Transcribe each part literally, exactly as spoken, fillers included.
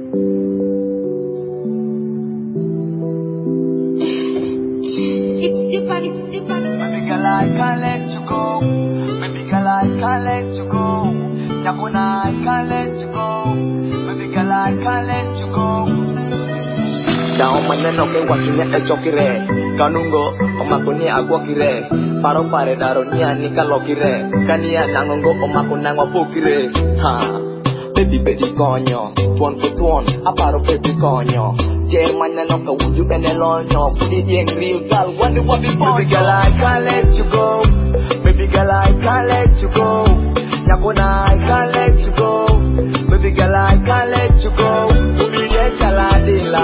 It's different, it's different. Baby girl, I can't let you go. Baby girl, I can't let you go. Nyakuna, I can't let you go. Baby girl, I can't let you go. Down maneno ke wakine echokire. Kanungo, omakuni agwakire. Paro pare daro niya ni kalokire. Kania nangongo omakuna ngwapukire. Ha, baby baby konyo. Tuon ko tuon, aparo baby konyo. Jer maneno ka wuju benelonyo. Pudi dieng real gal, wandi wabi ponyo. Baby girl, I can't let you go. Baby girl, I can't let you go. Nyakuna, I can't let you go. Baby girl, I can't let you go. Umiye chaladila.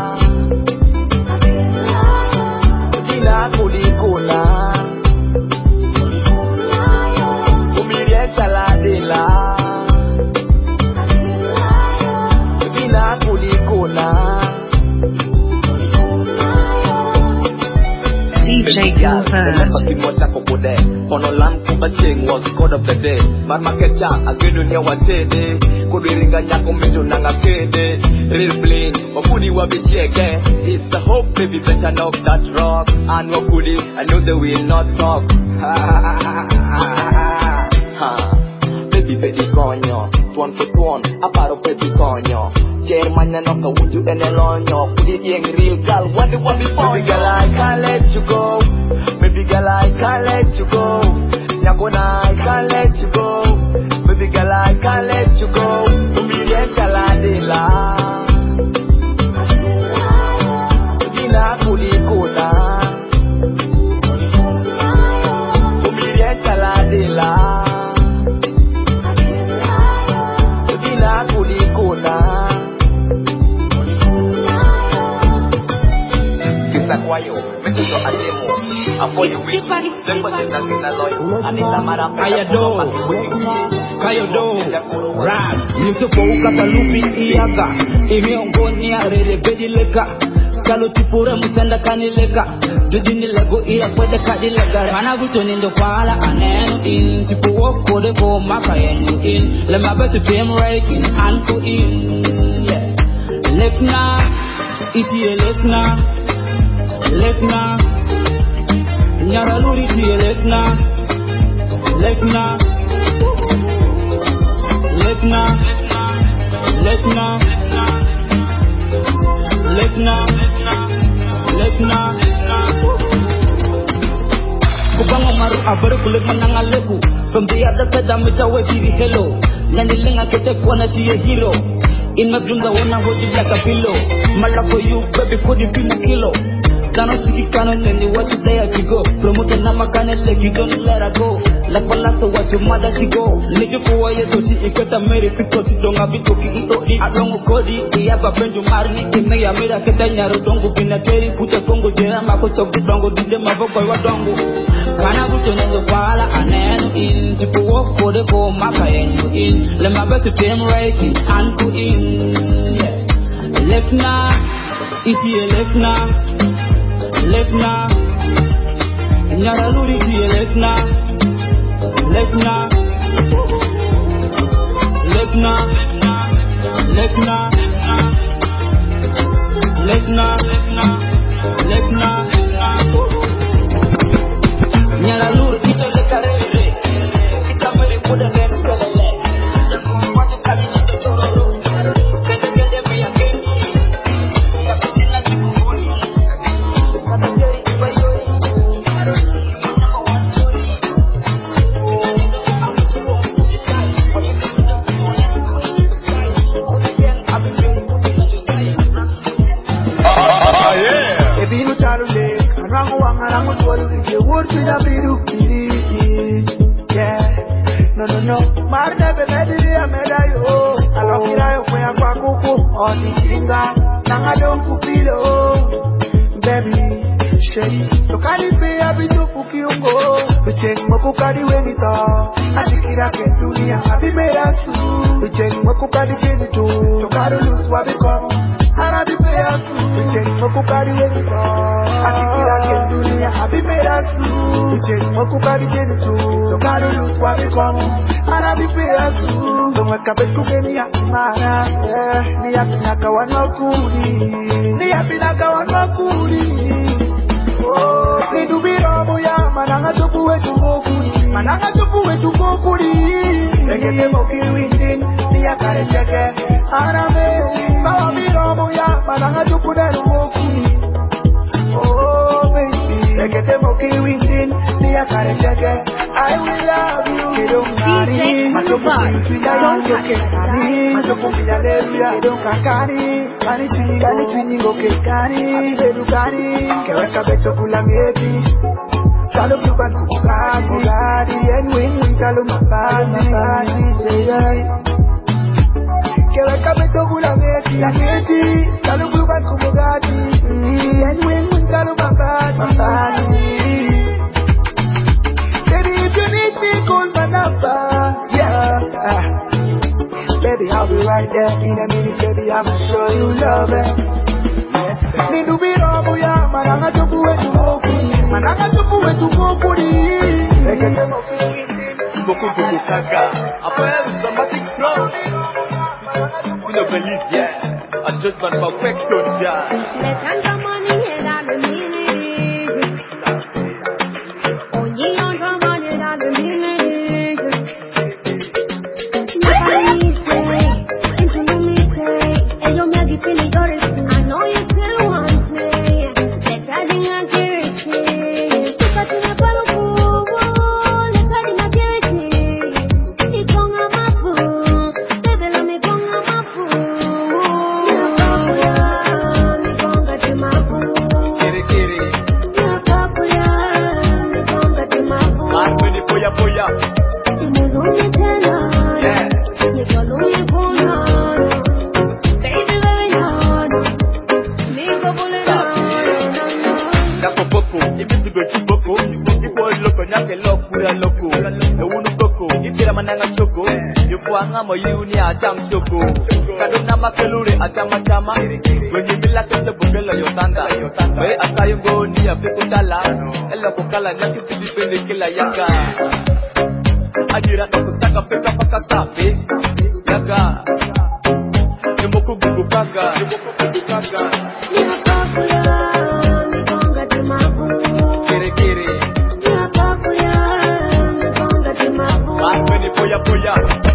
Udina kulikuna. Umiye chaladila. Udina kulikuna. D J Coolbird. Ponolam kubaching was god of the day. Marmakecha agedunia watede. Kudiringa nyako mendo nangakede. Real bling, wapudi wabisheke. It's the hope, baby, better knock that rock. And wapudi, I know they will not talk. Ha ha baby baby konyo. Tuan ko tuan, aparo baby konyo. Jer maneno ka wuju enelonyo. Pudi dieng real gal, wandi wabi ponyo. Baby girl, I can't let you go. Baby girl, I can't let you go. Nyakuna, I can't let you go. Baby girl, I can't let you go. Umiye chaladila. Udina kulikuna. Umiye chaladila. Udina kulikuna. Kisakwayo, metuto ademo. It's different, it's different. Ayado, Kayado, Rap, Yusufu Katalupi Iaga, Imiongoni Arere Bedileka, Kalutipura Mutanda Kanileka, Judinilego Ia Pwede Kadilega, Manavuton in the Kuala, and in Tipu Kode Ko Makayan in, Lemaba to Jim Raking, and to in, Lekna, Iti Lekna, Lekna. Nyaraluri tiye lekna, lekna, lekna, lekna, lekna, lekna. Kubango maru abare kulik mananga leku. From the other side I'm with a way hello. Nanilinga kete kwana tiye hero. In my dreams I wanna hold you like a pillow. Mala for you baby could you be a kilo. Dano siki kanon and you watch it there to go. Promote a namakane like you don't let her go. Like Palasa watch your mother to go. Nigga for why you don't you get a marry because you don't have it to eat or eat. I don't go the have a friend to marry me. May I made a ketanya don't go in a cherry put a congo jera mako chop the dongo did them have a boy what dongo. Kana buto nendo pala anenu in to walk for the go maka and you in. Let my better team rating and to in. Left now, is here left now. Lekna, Nyaraluri tiye lekna, lekna, lekna, lekna, lekna, lekna, Nyaraluri ito lekarere, ita mele kuda nenu kelele, watu kali nito chororo, kende kende miya kengi, kapitina chikunguni. No, no, no, Marta Benedia Medayo, Alokira, where Pakuku, or the finger, Nangadon Pupilo, baby, Shay, so can it be a bit of Pukiungo, the check Mokukadi Wenita, Atikira Ketunia, Happy Medasu, the check Mokukadi Genitu, to Karu, what become, Arabi Peasu. Ucheni mokukari weni ko Atikira kendunia habi perasu Ucheni mokukari jeni tu Tokaru lukwa mikomu Arabi perasu Tumweka betu geni ya imara Ni ya pinaka wanokuri Ni ya pinaka wanokuri Ni dubiro muya Mananga tupu wetu mokuri Mananga tupu wetu mokuri Egete moki windin Ni ya kare cheke Arame Bawa biro muya Mananga tupu deru mokuri Oh baby Egete moki windin Ni ya kare cheke I will love you Kedongari Machoku siswida yongo kekani Machoku minyaleluya Kedongakani Kani twini Kani twini ngo kekani Kedukani Keweka becho kula ngeti Chalo kuban kukati Kukati En win win chalo mabati Mabati Yeah Keweka becho kula ngeti Ngeti Chalo kuban kukati En win win chalo mabati Mabati Call my number, yeah. Baby, I'll be right there in a minute, baby. I'ma show you love it. Yes, baby. Nindu biro ya, mananga tupu wetu mokuri, mananga tupu wetu mokuri. Ekete mokuri, boku boku kaka. Après, automatic flow. You don't believe, yeah. I just want perfection, yeah. Let's hand the money and I'm the million. Oh, you don't want money and I'm the million. Mo yuni acham choko kadona makelure achama chama wenye bila kese bugela yotanda we asayo ngoni apekutala ela kokala nyaki tipende kila yaka ajira kusaka peka paka sape yaka nimoku gugu kaka nimoku gugu kaka kere kere asmeni poya poya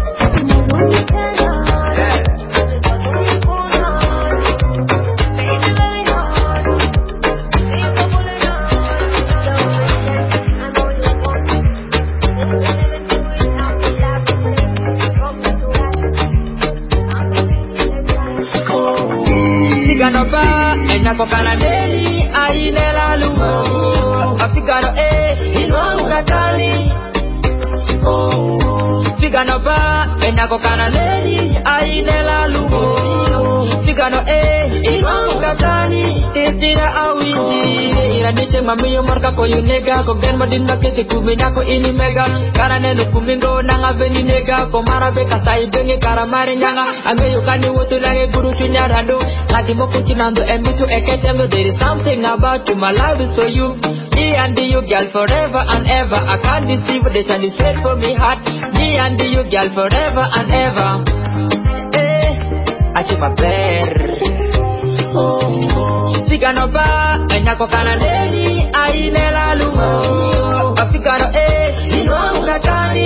Kokana deli ainela lumo Afikano eh inwa ukatali Fikano ba ena kokana deli ainela lumo Fikano eh inwa ukatali Titira awiji Ira niche mamiyo marka ko yunega Ko gen madinda kete kumina ko ini mega Kara nenu kumingo nanga beni nega Ko marabe kasai bengi kara mari nyanga Ange yukani wotu lange guru chunya rando Ngati mo kuchinando emitu eketendo There is something about you, my love is for you Me and you, girl, forever and ever I can't deceive, this and is straight for me heart Me and you, girl, forever and ever Eh, I keep a bear Fikano ba, enyako kana neni Ainela lumo Afikano eh, inwa ukatani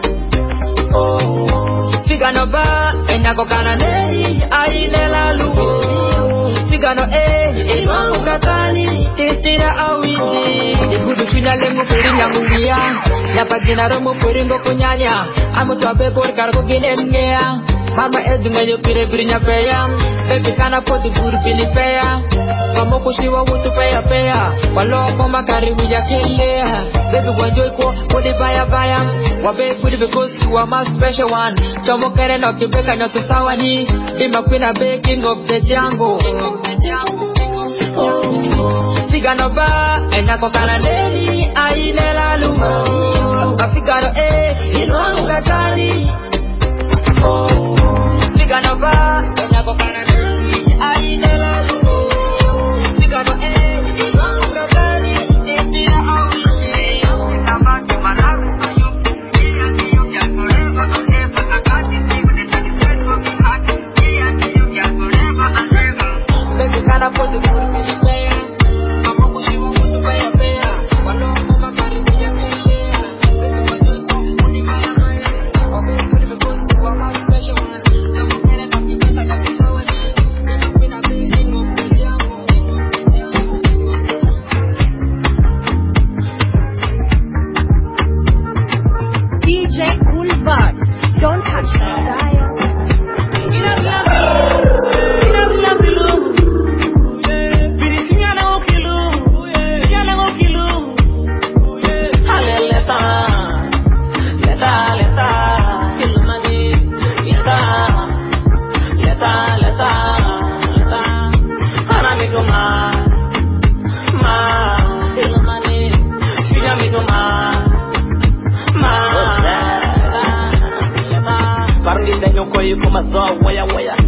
Fikano ba, enyako kana neni Ainela lumo Fikano eh, inwa ukatani Titira awiji Ibudu finale mupuri nyamungia Napagina romo puri ngoko nyanya Amutu abebor kargo gine mngea Mama edunga yo pire pire nyapea Baby kana poti buru pini pea Mamo kushiwa wutu pea pea Waloko makari wija kilea Baby wanjoi ko kodi baya baya Wabe kudi because you are my special one Tomo kere no kibeka nyoto sawa ni Ima kwina be king of the jungle Fikano ba enyako kana neni Ainela lumo Afikano eh inwa ukatali Fikano ba enyako kana neni Ainela lumo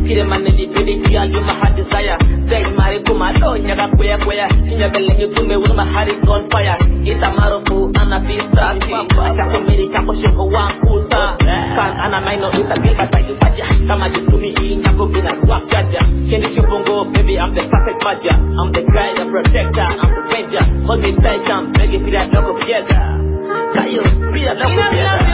Kire maneli pedi kia you my heart desire. Say mari kuma do nyaga kwea kwea. Sinya beleng you tume with my heart is on fire. Ita marofu ana pista. Shako miri shako shiko wankusa. Kan ana maino ita bilba tayu paja. Kama jitumi ii nyako bina swap jaja. Kendi chupungo baby I'm the perfect maja. I'm the guy, the protector, I'm the ranger. Hold me tight, I'm begging for that local fiesta. Kayo, be that local fiesta.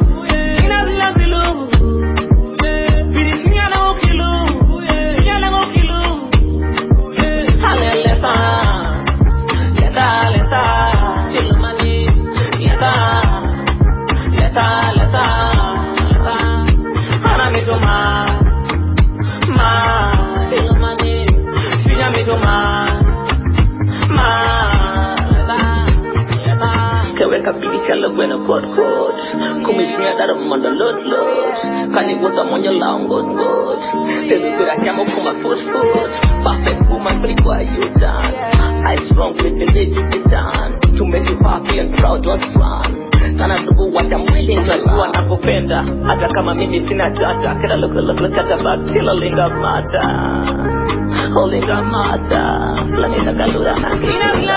When a code code, come is near that I'm on the load load. Can you put them on your long good good? Tell me that I am for my food food. Perfect woman, pretty quiet you done. I strong with the lady is done. To make you happy and proud, what's fun? Kana tuku what I'm willing to do and nakupenda. Hata kama mimi sina data, kila look look look at back till a linga mata. Oh linga mata. Flamita kalura na kila.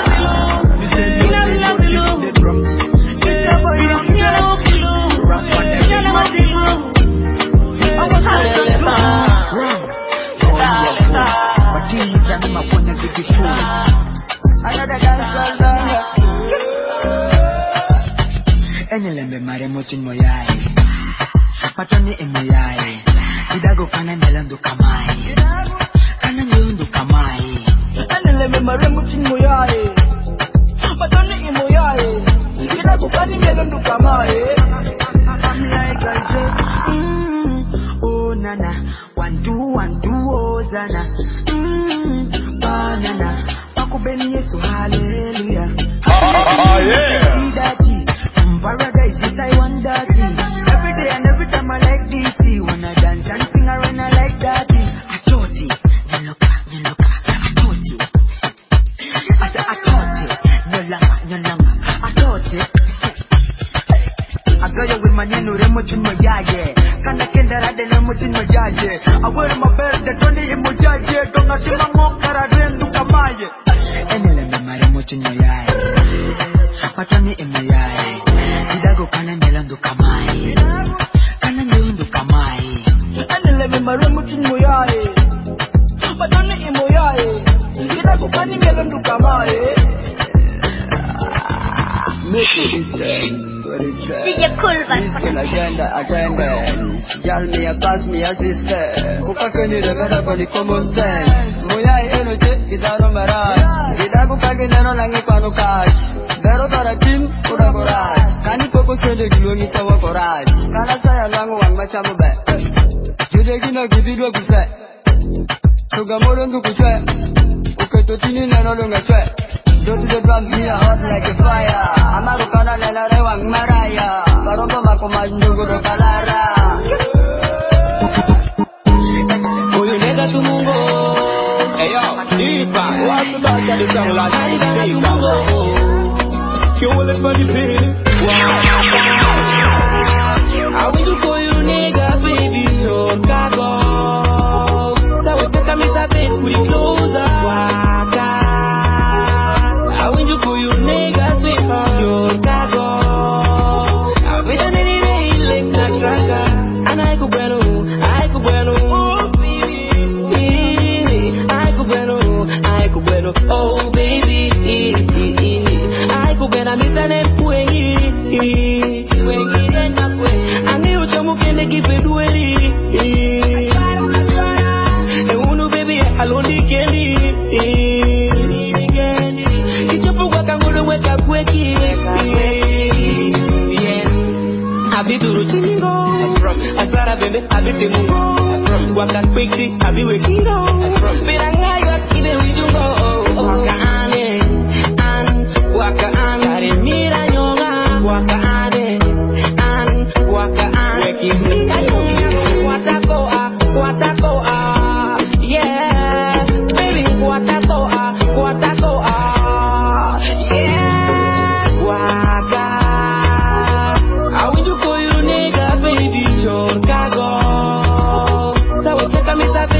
Enelembe mare motin moyai patoni emoyai idago kana melandu kamai kana nyundu kamai enelembe mare motin moyai patoni emoyai idago kana melandu kamai I'm like I said mm, oh nana one two one two oh zana mm, banana akubeni Yesu hallelujah oh yeah paradise is I want that every day and every time I like this when I dance and sing around I like that I thought it you look you look I thought it I said I thought it no langa no langa I thought it I got you with my name no remote in my yaya Kanda kenda rade no remote in my yaya I wear my belt the twenty in my yaya don't I see my mom kara rendu kamaye enele me my remote in my yaya patani in my yaya Idago kana melandu kamai kana nyundu kamai anele me maremu tinmoyae patani imoyae Idago kana melandu kamai make it distance what is that D J Kulvan this can agenda agenda Yal me a pass me a sister Kukakeni de kada koni common sense Moyae enoje kitaro mara Idago kage neno langi panu catch Pero para tim udah berat Kani pokok sede gilungi tawa korat Karena saya langu wang macam be Jadi gina gidi dua bisa Suga moron tu kucwe Uke tu tini neno lu ngecwe Do to the drums me a hot like a fire Amaru kana nena rewang maraya Baru pemaku mandu guru kalara Uyu nega tumungo Eyo, dipa Waktu baca di sang lagi Dipa You will let me feel I will do for you nigga baby your cargo So we take a miss a bit pretty closer Waka I will do for you nigga sweet your cargo I will do any day like that tracker And I could bueno, I could bueno Oh baby I could bueno, I could bueno Oh baby when I'm in the way, when you end up with, I knew someone can give it away. And one baby, I only get it. It's a book I'm going to wake up with you. I be to routine go. I thought I've been, I've been to go. Walk that quickly, I'll be waking up. But I know you're even with you go. Walk on it, and walk on. Mira yoga, waka ane, an, waka an, weki mira yoga, watako ah, watako ah, yeah, baby, watako ah, watako ah, yeah, waka. I will do for you, nigga, baby, your cargo. So we take a miss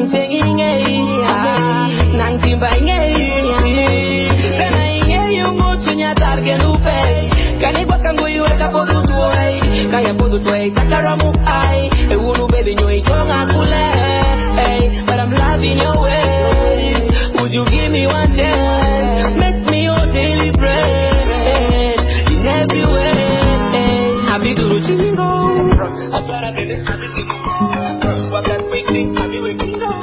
But I'm loving your way. Would you give me one chance? Make me your daily bread in every way. Happy to the jingle. I thought I did it. Happy to the what that waiting. Happy waking up.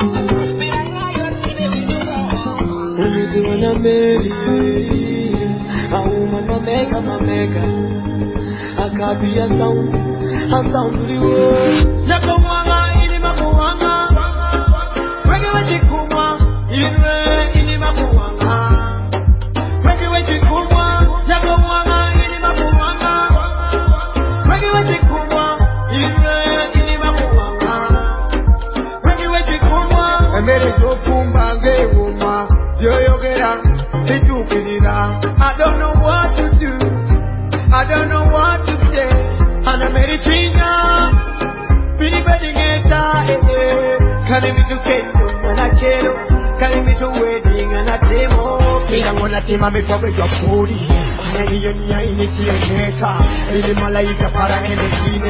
Mega, mega, I can't be a sound. I'm down to the world. Nakamwanga ili makuwanga. Wege weji kumwa ilwe ili makuwanga. Wege weji kumwa nakamwanga ili makuwanga. Wege weji kumwa ilwe ili makuwanga. Wege weji kumwa emere tokumba ngewuma yoyogera titukirira. I don't know what to do. I don't know what to say. And I'm ready to know. Bini bedi ngeta, eh eh. Kali mi tu kendo, na kero. Kali mi tu wedding, na demo. Bila ngona tema me tobe jwa puri. Nani yoni ya initi ngeta. Bini malaika para ene kine.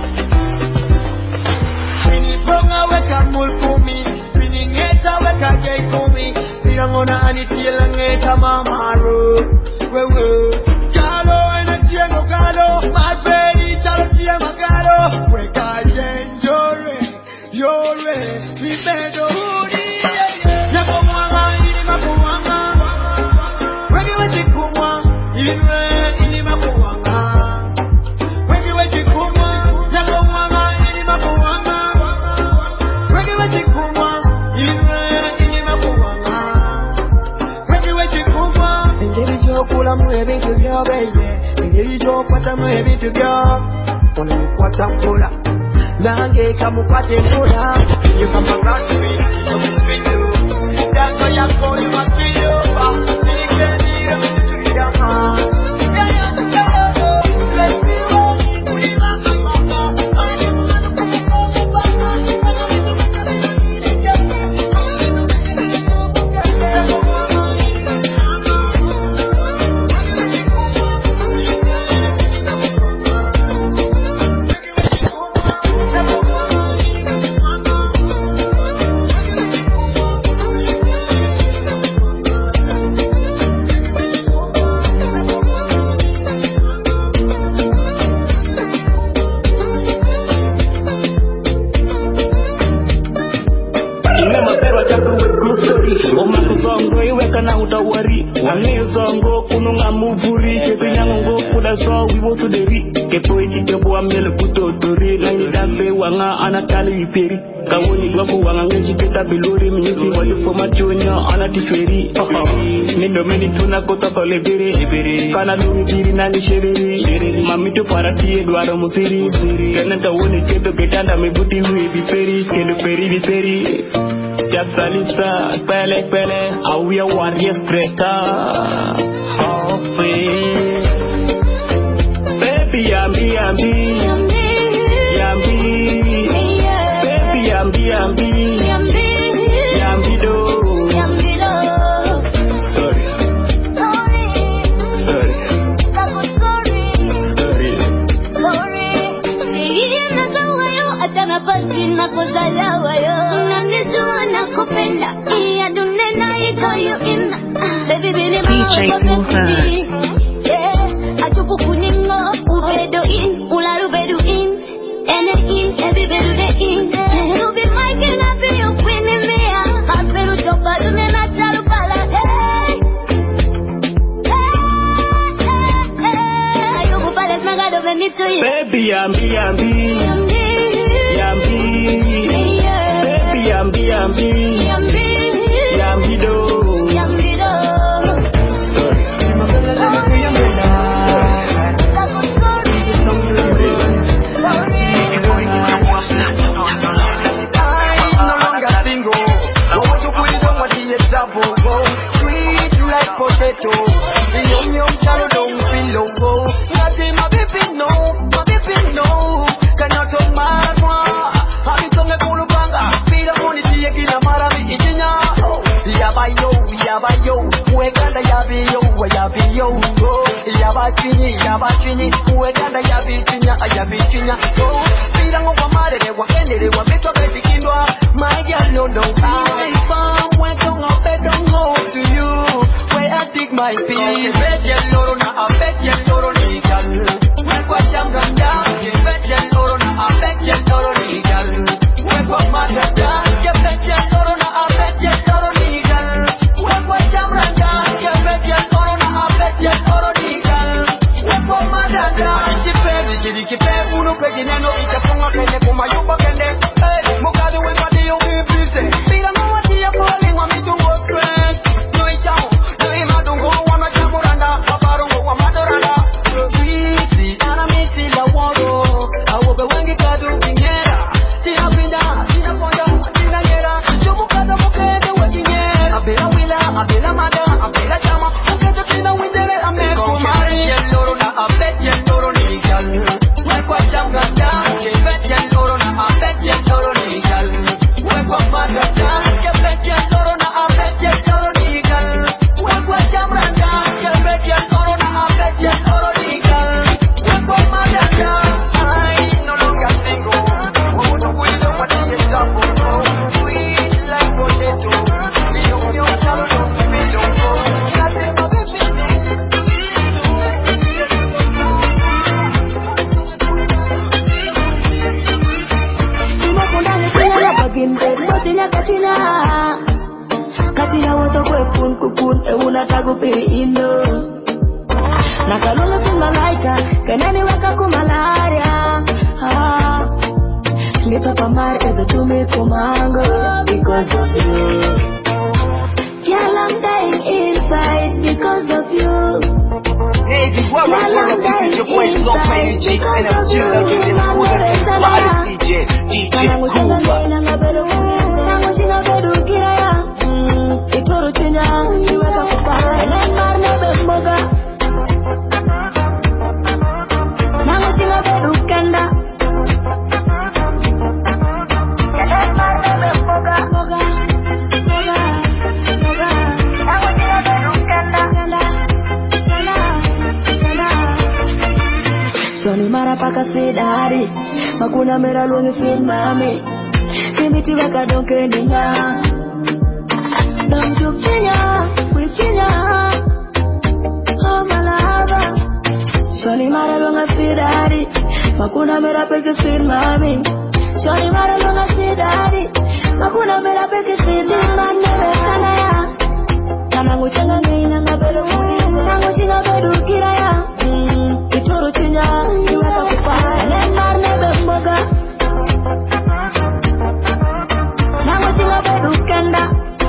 Bini bonga weka mulkumi. Bini ngeta weka gay kumi. Bila ngona aniti ngeta mamaro. Wewe. Galo energy no galo. My baby talo tia magalo. Weka yenjore. Yore. Vimedo hudi. Yako mwanga ini makuwanga. Wegi weji kumwa. Inwe ini makuwanga. Wegi weji kumwa. Yako mwanga ini makuwanga. Wegi weji kumwa. Inwe ini makuwanga. Wegi weji kumwa. Ngeri chokula mwe bintu byo baby. Ngeri chokwata mwe bintu byo. Unakwata mkola. Nange kamukwate mkola. You come around to me. You move me too. That's why I call you my trio. But you can't see them to your heart. Anatali iperi kawoni gwapo wangangeji keta bilori miniti wali foma jonyo anatiferi nindo meni tuna kota kole bere kana lumi biri nani shereri mamito parati edwaro musiri kenenta woni keto ketanda mebuti hui biferi kendo peri biferi Japsalisa pele pele awia warrior streka hope baby yambi yambi yambi Yambi, yambi, yambi, yambi do, yambi do. Story, story, story, story, story. Iya nazawayo, atana pasi na kozalawayo. Nanijua na kupenda, iya dunena ikayo ina. Baby bini mawa baby, yeah. Achupu kuningo, ubedo in, ularu bedu in, ene in, every bedu de in. Baby, yambi, yambi, yambi, yambi, baby, yambi, yambi, yambi, yambi do, yambi do. Story. I'm no longer single. What you put it on what the example go. Sweet like potato. The yum yum shallow don't feel low. Nothing my baby no, my baby no. Can you talk my one? I'm in some level of banga. Feel the money to get a yabayo, weganda yabiyo, yabiyo, oh, yabachini, yabachini, weganda yabitinya, yabitinya, oh, pirango kwa marere, wakendere, wabitwa betikindwa, my girl no no, I somewhere don't I bet don't go to you, where I dig my feet, bet ya loro na, I bet ya loro nigal, wekwa chamranda, bet ya loro na, I bet ya loro nigal, wekwa maranda, bet ya loro na, I bet ya loro nigal, wekwa chamranda, bet ya loro na, I bet ya loro nigal, wekwa maranda, chipe, jiri kipe, uno kwegi neno, itafunga kene kumayuba kende, hey, mukadu wembadi yo bibize, pira mwati ya poli wa mitungo strength, no ichamo, no imadungo wa majamuranda, wabarungo wa madoranda, sweetie, ana miti la woro, awobe wengi kadu vinyera, tina pinda, tina ponda, tina nyera, jomu kada mukede wengi nyera, abela wila, abela mada, abela chama, mukede tina windere, ame kumari, yeloro na abet yeloro nigal, wekwa chamganda, kebet yeloro na abet yeloro nigal, wekwa maganda, kebet yeloro na abet yeloro nigal, wekwa chamganda, kebet yeloro na abet yeloro nigal, wekwa maganda. I no longer single, oh no we don't want to get double, sweet like potato, you you tell me me don't go, nothing but Katina katina katina woto kwe kun kukun e una tagu piri indo nakalolo tumalaika kenani waka kumalaria ah Lipa pamar ebe tumi kumango because of you. Girl, I'm dying inside because of you. Navy, what was one of the your boys Slow Play G and I'm chillin' with the coolest and flyest D J, D J Kuba. Soni mara paka sidari makuna mera lungi sin mami simiti weka donke ninya dam juk chinya kwi chinya oh malava Soni mara lunga sidari makuna mera peke sin mami Soni mara lunga sidari makuna mera peke sin mami sana ya kana nguchanga nina ngabelo nangu singa bedu kiraya ituru chinya iweka kupaya nemar nebe mboga nangu singa bedu kenda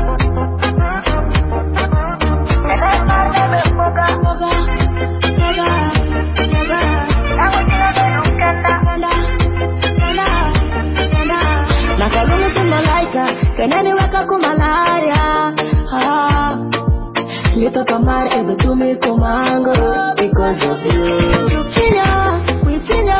nemar nebe mboga mboga mboga mboga nangu singa bedu kenda kenda kenda kenda nakalulu tumalaika kenani weka kumalaria ah Lito kamar ebe tumi kumango because of you. Chinya, we chinya,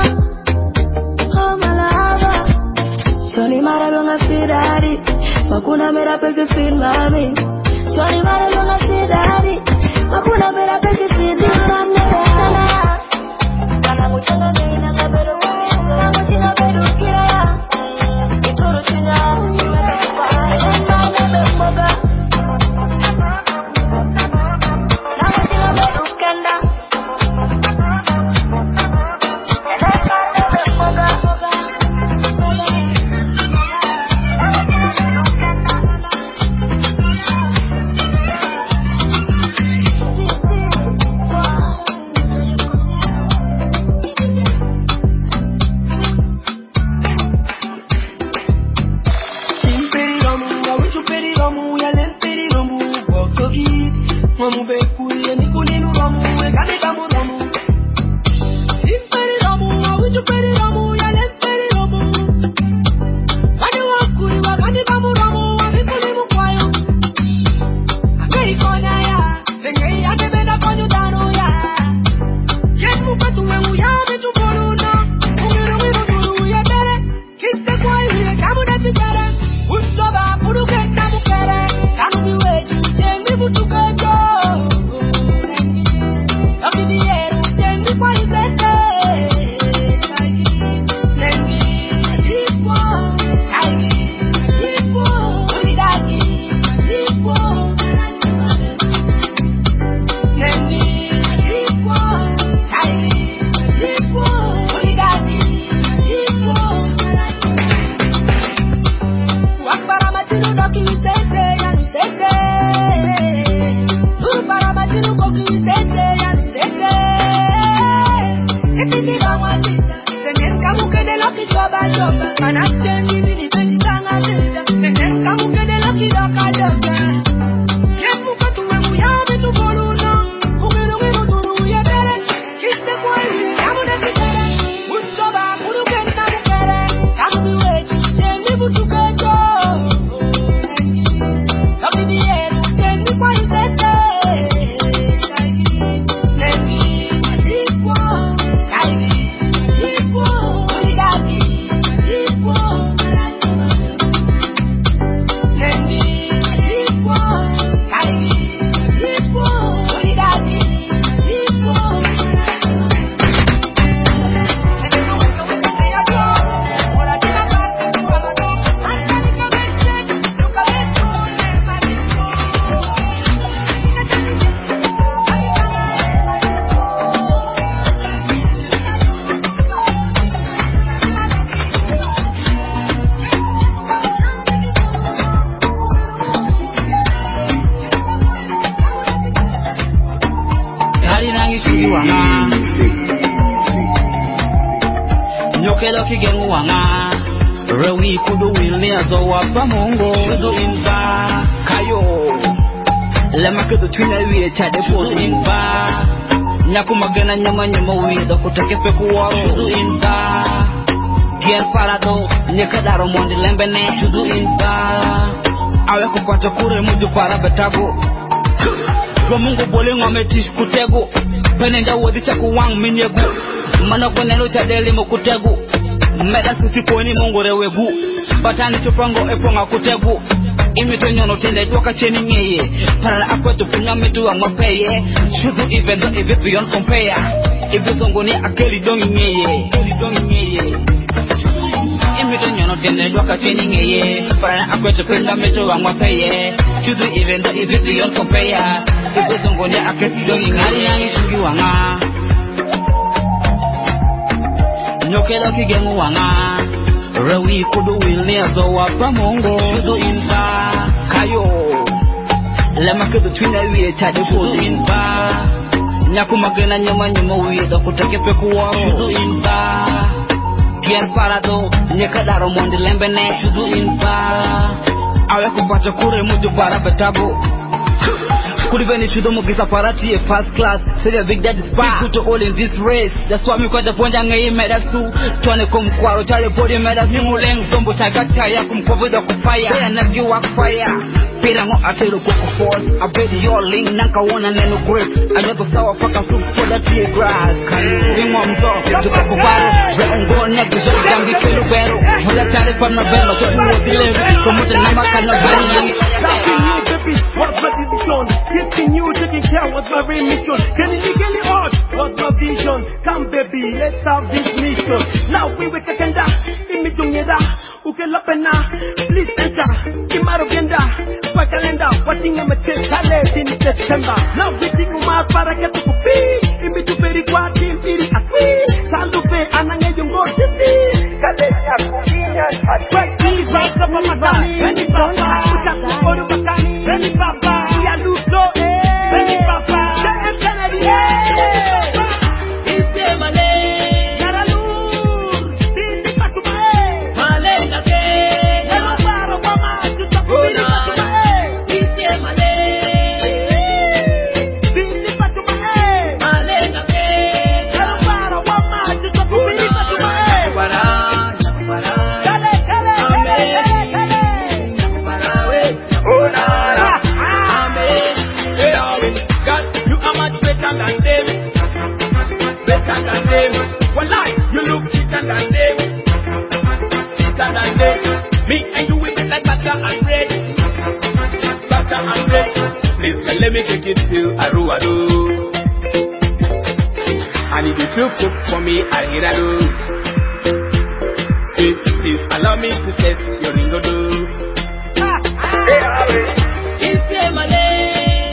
oh malava. Soni mara lunga sidari, makuna mera peke sin mami. Soni mara lunga sidari, makuna mera peke sin mami. Sana, kana muchanga nina kabero, kana muchanga beru kiraya. Ituru chinya, iweka kupaya, nena nebe mboga. Nyokelo kigengu wanga Rewi kudu wilni azo wapa mongo Kudu inba Kayo Lema kudu twina wiye chade kudu inba Nyaku magana nyama nyama wiye da kutakepe kuwaro Kudu inba Gian parado Nyekadaro mondi lembene Kudu inba Awe kupata kure muju para betago Kwa mungu bole ngome tish kutego Penenda wadicha kuwang minyegu Mano kwenelo chadeli mokutegu Meda susiponi mungu rewegu Batani chupango eponga kutegu Imito nyono tende duaka cheni ngeye Parala akwetu punya mitu wa mapeye Shudu evento eve beyond compare Eve zongoni akeli dongi ngeye Akeli dongi ngeye Imito nyono tende duaka cheni ngeye Parala akwetu punya mitu wa mapeye Shudu evento eve beyond compare Eve zongoni akeli dongi ngari yangi chungi wanga Nyokelo kigengu wanga Rewi kudu wilni azo wapa mongo Kudu inba Kayo Lema kudu twina wiye chade kudu inba Nyaku magana nyama nyama wiye da kutakepe kuwaro Kudu inba Gian parado Nyekadaro mondi lembene Kudu inba Awe kupata kure muju para betabo Kuriveni chudo mugisa parati ye first class Say the big daddy spa Big to all in this race That's why me kwa japonja ngayi medasu Tuane kumkwaro chale podi medasu Nimuleng zombo chagata ya kumkovida kufaya Say anagi wak fire Pira ngo atero koko force I bet your link nanka wana neno grip Anyoto sawa faka soup for the tea grass Kayo Wimo mzo Tuka kubaro Reongo negi Joko gangi kilo bero Hula tari pa na belo Tuwa uwa delivery Kumute namaka na belo What's my division? Gifting you, taking care, what's my real mission? Getting legally hard, what's my vision? Come baby, let's have this mission. Now we wake up and imitumyeda, ukelapena, please enter. Kimaro genda, kwa kalenda, watching a mate, kale in September. Now we think umar para ketu kupi, imituperi kwa team iri akwi, salupe anange yungo titi, kale ya kufinya, atwa kili baka pa matani, kani baba, utaku oru bakani. Benny Papa, ya luto, eh. Benny Papa, J M Kennedy, eh. Ise male, yaralur, Bindi Patumae, male nake, yarabaro mama, tutakubili Patumae. Ise male, Bindi Patumae, male nake, yarabaro mama, tutakubili Patumae. Wara, wara, kale, kale, kale, kale, kale. Wara we, ona. Well, like, you look better than them. Better than them. Me and you with it like butter and bread. Butter and bread. Please let me take it to Aruado. And if you feel cook for me, I'll hear that do. Please, please allow me to test your ringo do. It's a Malay.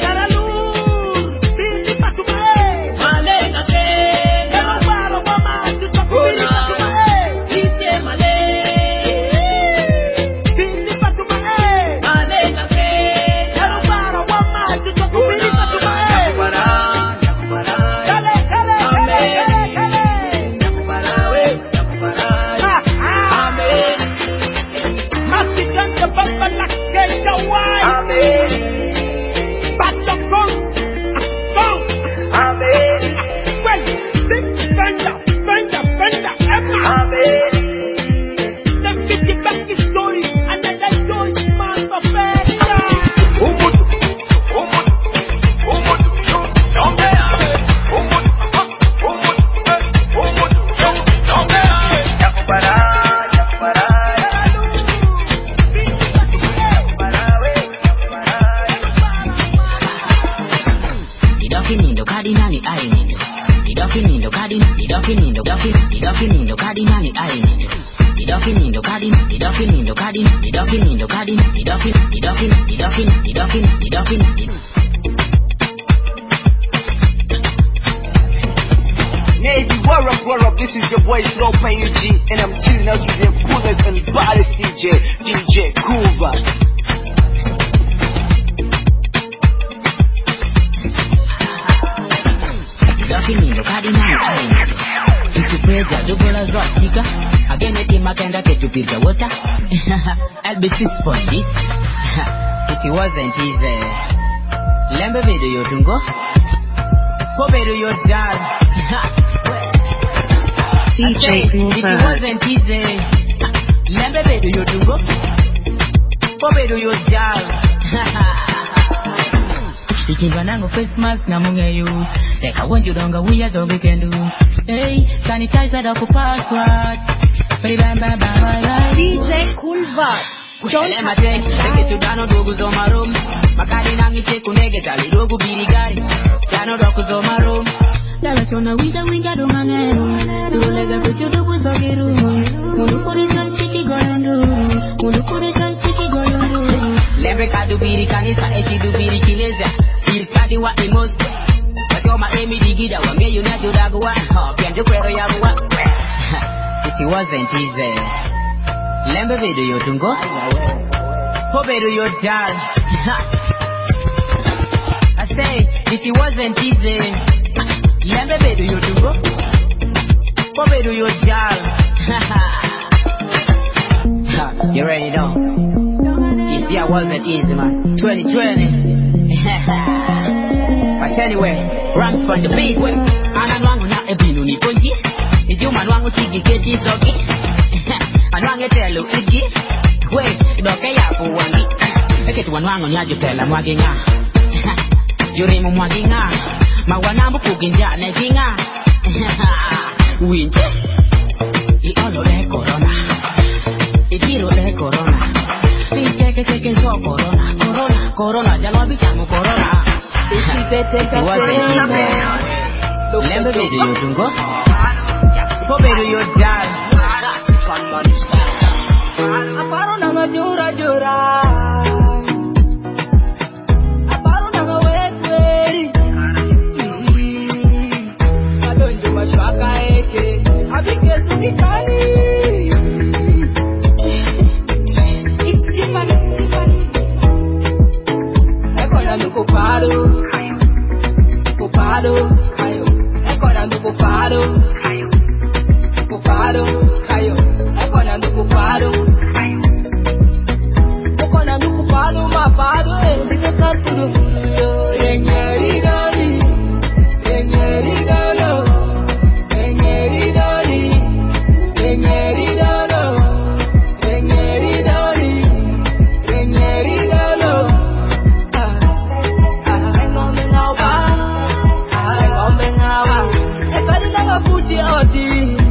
Navy, what up, what up, this is your boy Slow Pan U G, and I'm chilling out with the coolest and baddest D J, D J Kuba. Finito, cardinale, finito. Ti ci prega, dopo la sbattica, Kennedy Makenda get to build the water. I'll be six for this. It wasn't easy. Lembe video yotungo. Ko video yojal. D J It wasn't easy. Lembe video yotungo. Ko video yojal. Ikiwa nango face mask na mungeyu. Deka wanju donga we as all we can do. Hey, sanitizer da ku password. D J Coolvat. Don't let my take, take it to Dano Dogu Zomarum. Makari nangi take unege tali dogu birigari. Dano Dogu Zomarum. Dala chona wida winga do manero. Dulega kuchu dogu zogiru. Munukuri kan chiki golonduru. Munukuri kan chiki golonduru. Lembe kadu biri kanisa eti du biri kileza. Biri kadi wa emos. Wachoma emi digida wange yunajo daguwa. Pianjo kwero yaguwa. It wasn't easy. Lembe video yotungo. Po video yojal. I say it wasn't easy. Lembe video yotungo. Po video yojal. You ready now? You see I wasn't easy, man. twenty twenty. But anyway, ranks from the beat. Anan wangu na ebinu ni ponji. Ijuman wangu sigi keti zogi. Anwange telu igi. We, doke ya puwangi. Eke tu wanwango nyajo tela mwagi nga. Jurimu mwagi nga. Mawanambu kuginja negi nga. Winche. I olo le corona. I tiro le corona. Si cheke cheke so corona. Corona, corona, jalo bichamu corona. It wasn't easy. Lembe video yotungo. Po video yojal. Aparo nama jura jura. Aparo nama wekweri. Adonjo mashwaka eke. Abike sukikani. It's different, it's different. Eko na nuko paro. Paro, kayo. Eko na nuko paro. Paro, kayo. Eko na nuko paro. Eko na nuko paro maparo eh. Dike katuru. Engeri dali. Engeri dalo. Engeri dali. Engeri dalo. Engeri dali. Engeri dalo. Ah, ah, ngombe ngaba. Ah, ngombe ngaba. Eko di naga puti oti.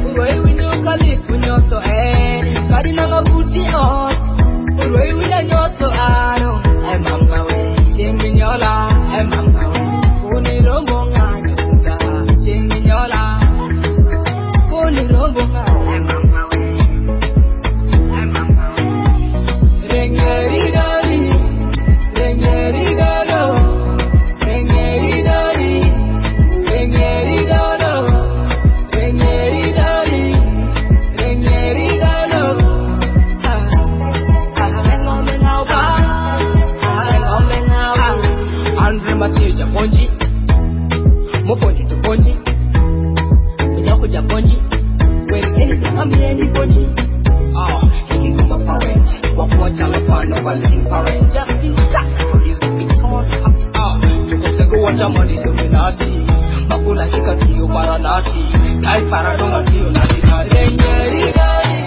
Nyoto eh, kadi nanga buti ot. Uwe wina nyoto ano. Eh mama we, chengi nyola. Eh mama we, kuni rombo ngani kuda. Chengi nyola, kuni rombo ngani. Eh mama we, eh mama we. Rengeri dali, rengeri dalo, rengeri dali, rengeri dalo, rengeri dali. Mateja ponji, mo ponji to ponji, mjako ja ponji, when anything I'm any ponji. Ah, hiki kuma parent, wakuacha lefano kwa living parent, just in that, produce the big song. Ah, yuko sego wacha mali dominati, makula chika tiyo baranati, tai paradonga tiyo nati kari. Rengeri gari.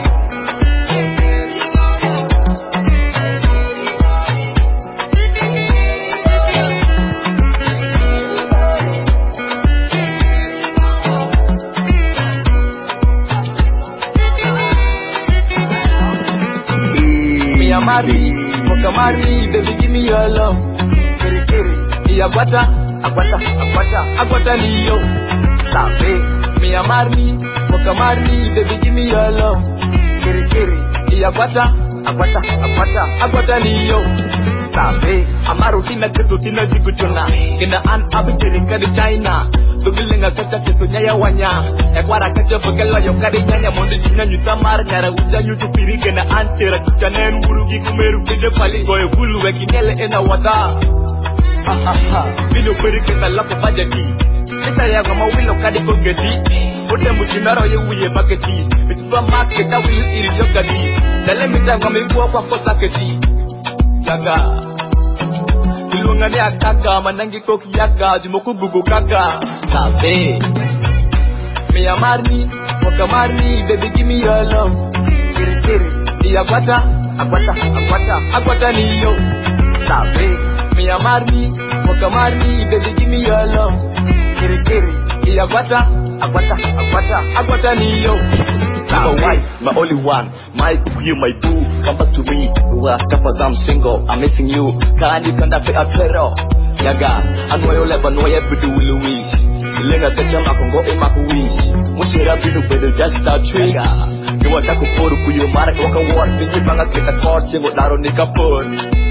Mari, Mokamari, baby give me your love. Kiri kiri, iya aguata, aguata, aguata, aguata niyo. Sabe, mi amari, Mokamari, baby give me your love. Kiri kiri, iya aguata, aguata, aguata, aguata niyo. Sabe, amaru tina ketu tina jigutuna. Kena an abitiri kari China. Tugilinga kacha ketu nyaya wanya. Ekwara kacha bugala yo kari nyanya mondi china nyuta mar nyara uja nyutu piri kena antera kuchanen urugi kumeru kede pali goyo bulu weki nele ena wada. Ha ha ha, bino piri kena lapo bajaki. Ita ya kama wilo kadi kogeti. Ote mutinaro ye uye baketi. Supermarket a will iri yogadi. Dale mita kama iguwa kwa kosa keti. Yaga. Ilunga ni akaka manangi koki yaga. Jimoku gugu kaka. Sabe. Me amarni, waka marni, baby give me your love. Kiri kiri. Iya akwata, akwata, akwata, akwata ni yo. Sabe. Me amarni, waka marni, baby give me your love. Kiri kiri. Iya akwata, akwata, akwata, akwata ni yo. My wife, my only one, my you, my boo. Come back to me, well, cause I'm single, I'm missing you. Can't you conduct a terror? Yaga, I know you'll never know every do Louis. Lenga techa makongo e makuwish. Mushira bidu bedo just start trick. You want to go to you, Mark, walk a walk, you bang get a court, you got Naro Nika Port.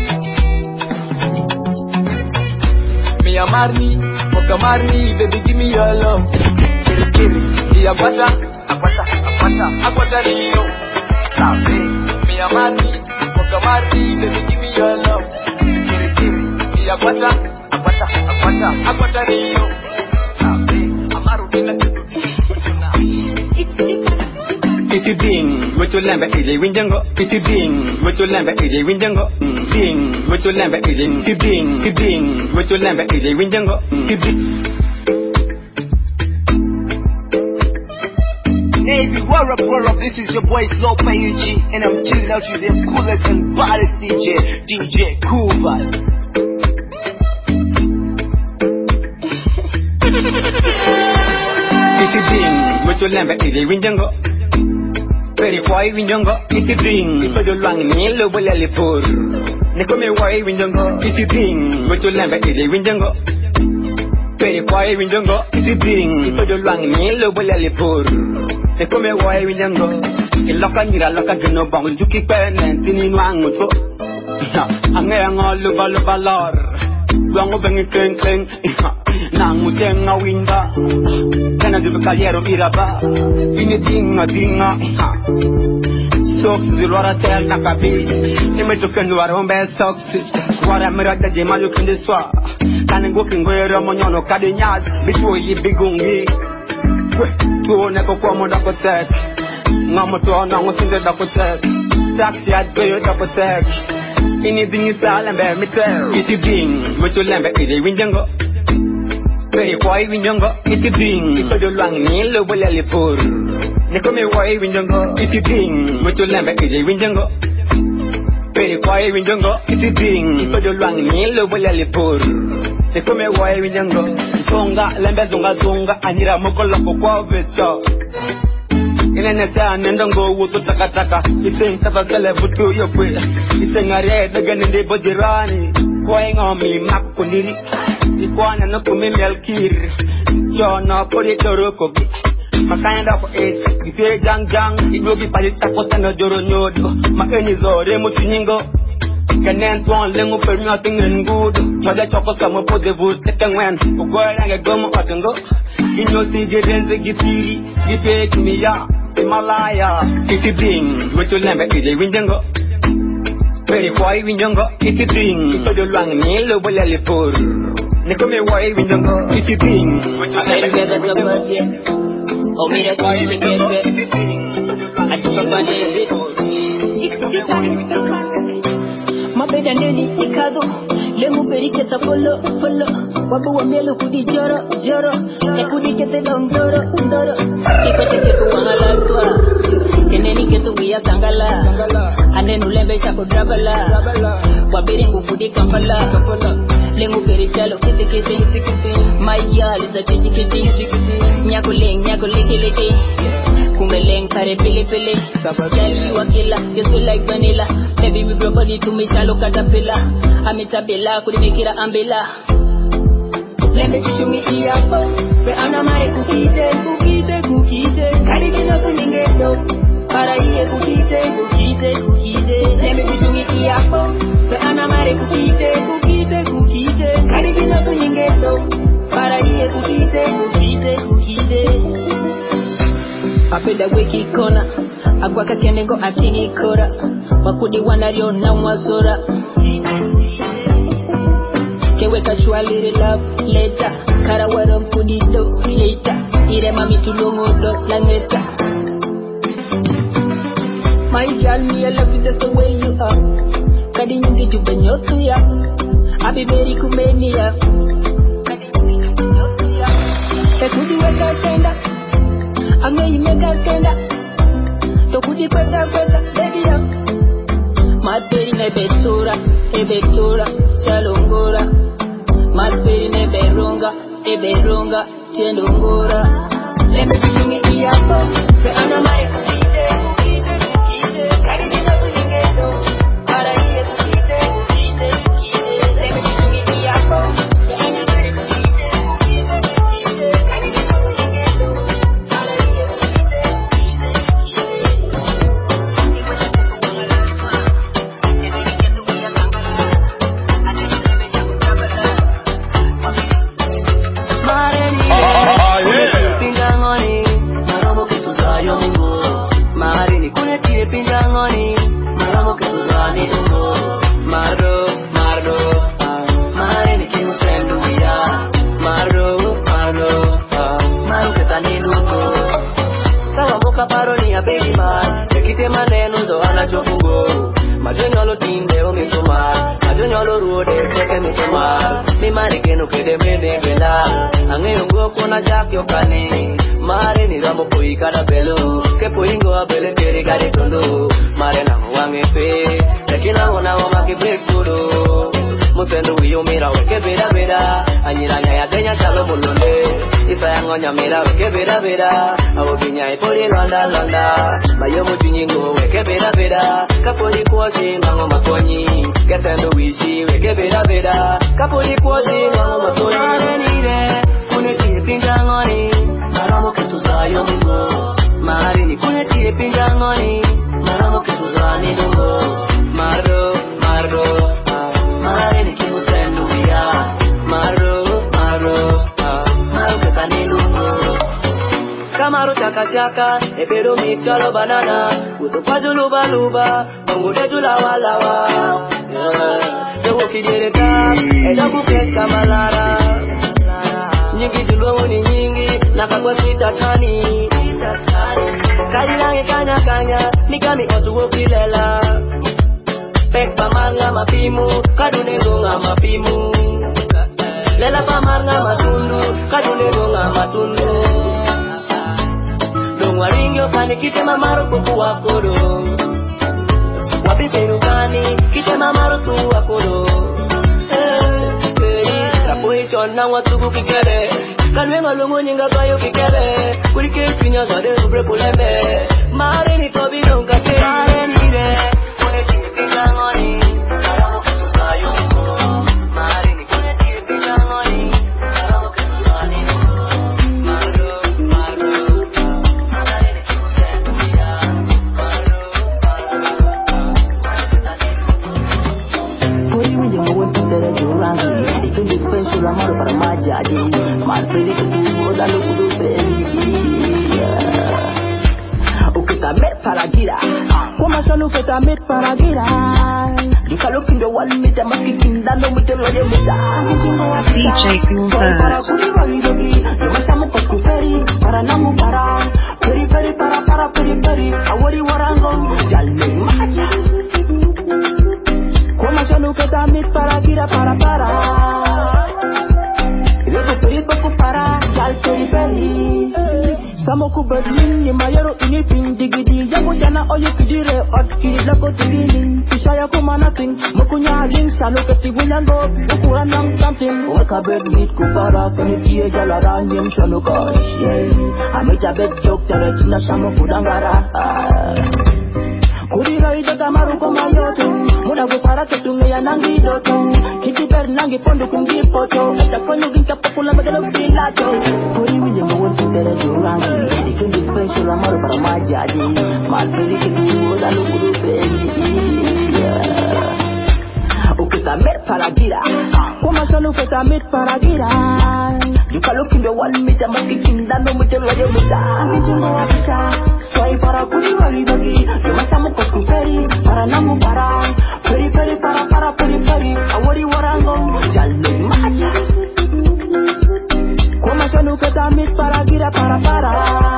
Me a marni, walk a marni, baby, give me your love. Kiri kiri, iya bata, akwata, akwata, akwata niyo. Sabe, me a marni, walk a marni, baby, give me your love. Kiri kiri, iya bata, akwata, akwata, akwata niyo. If you bing, with your lamb, is a winjango. If you bing, with your lamb, is a winjango. Bing, with your lamb, is a if you bing, if you bing, with your lamb, is a winjango. If you Navy, what up, what up? This is your boy Slow U G, and I'm chilling out with the coolest and baddest D J, D J Cool Vibe. If you bing, with your lamb, is a winjango. Very why winjango. If you bing, if you long me, lo bolali pour. Nekome why winjango. If you bing, with your lamb, is a winjango. Very why winjango. If you bing, if you long me, lo bolali pour. Nekome why winjango. Iloka nira loka geno bang juki pen tini nuanguto. Angenga luba luba lor. Wango bengi keng keng. Nangu tenga winda. Kana du kaliero iraba. Ini dinga dinga. Socks zilwara tel na kabis. Ime tukenu warombe socks. Wara mirada jema lukinde swa. Kane ngoki ngoyero monyono kade nyaz. Bitu yi bigungi. Tuone ko kwa moda ko tek. Ngamo tuona ngosinde da ko tek. Taxi at goyo da ko tek. Ini dingi salembe mitel. Iti bing, mucho lembe ide winjango. Very why winjango. Iti bing, ito do lang ni lo bolali pour. Nekome why winjango. Iti bing, mucho lembe ide winjango. Very why winjango. Iti bing, ito do lang ni lo bolali pour. Nekome why winjango. Zonga lembe zonga zonga anira mokolo kwa vecho. Inene cha nendongo wuto taka taka. Isen kata sele butu yokwe. Isen ngare daga nende bojirani. Kwa ingo mi makundiri. Ikwana no kumi melkir. Chono kori toro kogi. Makanya ko es. Ife jang jang. Iglogi pali chako sana joro nyodo. Makenyi zore mutiningo. Kenen tuan lengu permio tingen good. Choda choko samo po devu tekengwen. Ugora nge gomo atengo. Inyo si gedenze gitiri. Gipe kimiya. Himalaya, if you bing, with your lamb, is a winjango. Very why winjango, if you bing, if you long me, lo bolali pour. Nekome why winjango, if you bing, with your lamb, is a winjango. Oh, me that's why you get it. I took a bunch of it. Mabeda neni ikado lemu periketa polo polo wabu wa mielo kudi joro joro e kudi kete dong doro doro ipete ketu wangalakwa keneni ketu wia tangala anenu lembe chako drabala wabiringu kudi kampala lengu perichalo kete kete my girl is a titi kiti nyako leng nyako leke leke kumeleng kare pele pele tell you a killer you feel like vanilla baby me bro body to me shallow caterpillar amita bella kudi mekira ambela lembe chumi iyapo pe ana mare kukite kukite kukite kari kino tuningeto para iye kukite kukite kukite lembe chumi iyapo pe ana mare kukite kukite kukite kari kino tuningeto para iye kukite kukite kukite apenda weki kona agwaka kendengo atini kora wakudi wanario na mwazora kewe casually love later. Karawaram pudido later. Ire mami tulungo do langeta. My girl, me I love you just the way you are. Kadi nyingi jubenyotu ya. I be very kumenia. Kadi nyingi jubenyotu ya. Tekudi weka tenda. Ange imeka tenda. Tokudi kweta kweta baby ya. Materi ne betura, e betura, salongora. Materi ne beronga, e beronga, tiendongora. Let me sing it iyapo, se ana mai kite, kite, kite, kari nina kuningedo, para iye kite, kite, kite. Let me sing it iyapo, se ana mai kite, kite, kite, kari nina kuningedo, para iye kite, kite, baby man, ekite maneno ndo anachofungo. Majonyolo tinde o mituma, majonyolo ruode seke mituma. Mi mari kenu kede mene bela, ange ungo kona jak yokane. Mare ni ramo koi kada belo, ke poingo abele kere gade tondo. Mare na wange pe, lekina wana wama ke break kudo. Musendo wiyo mira weke beda beda, anyiranya ya denya chalo mulone. Isa yangonya mira weke beda beda, awo binya ipori londa londa. Mayo muchinyingo weke beda beda, kapoli kuoshi nango makonyi. Kesendo wishi weke beda beda, kapoli kuoshi nango makonyi. Mare nire, kune tie pingangoni, maramo ketuzayo mingo. Mare ni kune tie pingangoni, maramo ketuzani dungo. Maro, maro. Mare ni kimu sendu ya, maro, maro, maro ketani lungo. Kamaro chaka chaka, ebero michalo banana, utupajo luba luba, mungude julawa lawa. Dewo kidireka, eda bukes kamalara. Nyingi juluwa ni nyingi, nakakwa sita tani. Kali lange kanya kanya, mikami otu wokilela. Pek pamar nga mapimu, kadunengo nga mapimu. Lela pamar nga matundu, kadunengo nga matundu. Dongwa ringyo kani kite mamaro kuku wakodo. Wapiperu kani kite mamaro tu wakodo. Rapo ichon na watugu kikere, kanwenga lungu nyinga kayo kikere. Kurike pinya zade ubre pulembe. Mare ni tobi nunga te. Mare ni re. Paragira, como solo que también paragira. You can look in the one meter, masking that no meter, lo de meta. D J Coolbird. Para curiba y dogi, yo me llamo Coscuferi, para namu para, peri peri para para peri peri, awori warango, ya le maya. Como solo que también paragira para para. Yo peri poco para, ya el peri peri. Samoku bedlin ni mayero inipin digidi Yamo shana oye kidire ot kiri lako tigini Ishaya kumanating Mukunya ling salo kati wilango Ukura nang something Waka bed meet kupara Kani tiye jalaran yem shalo kosh Yeah Amita bed joke tere china samo kudangara Kurira ida kamaru koma yoto Muda kupara ketunge ya nangi doto Kiti per nangi pondo kungi poto Eta konyo ginka popula magalo kilato Kuri wile mawonti tere jurangi Ikundi special amaru para majadi Malpeli kitu oda lukuru peli Ukita met para gira Kuma sanu ukita met para gira You can look in the one meter maskiking Dano meter wajo muda Angitunga wapita Swai para kuri wali bagi Yuma samu Coscuferi Para namu para Peri peri para para peri peri Awari warango Jale maji Anfetamine para gira para para.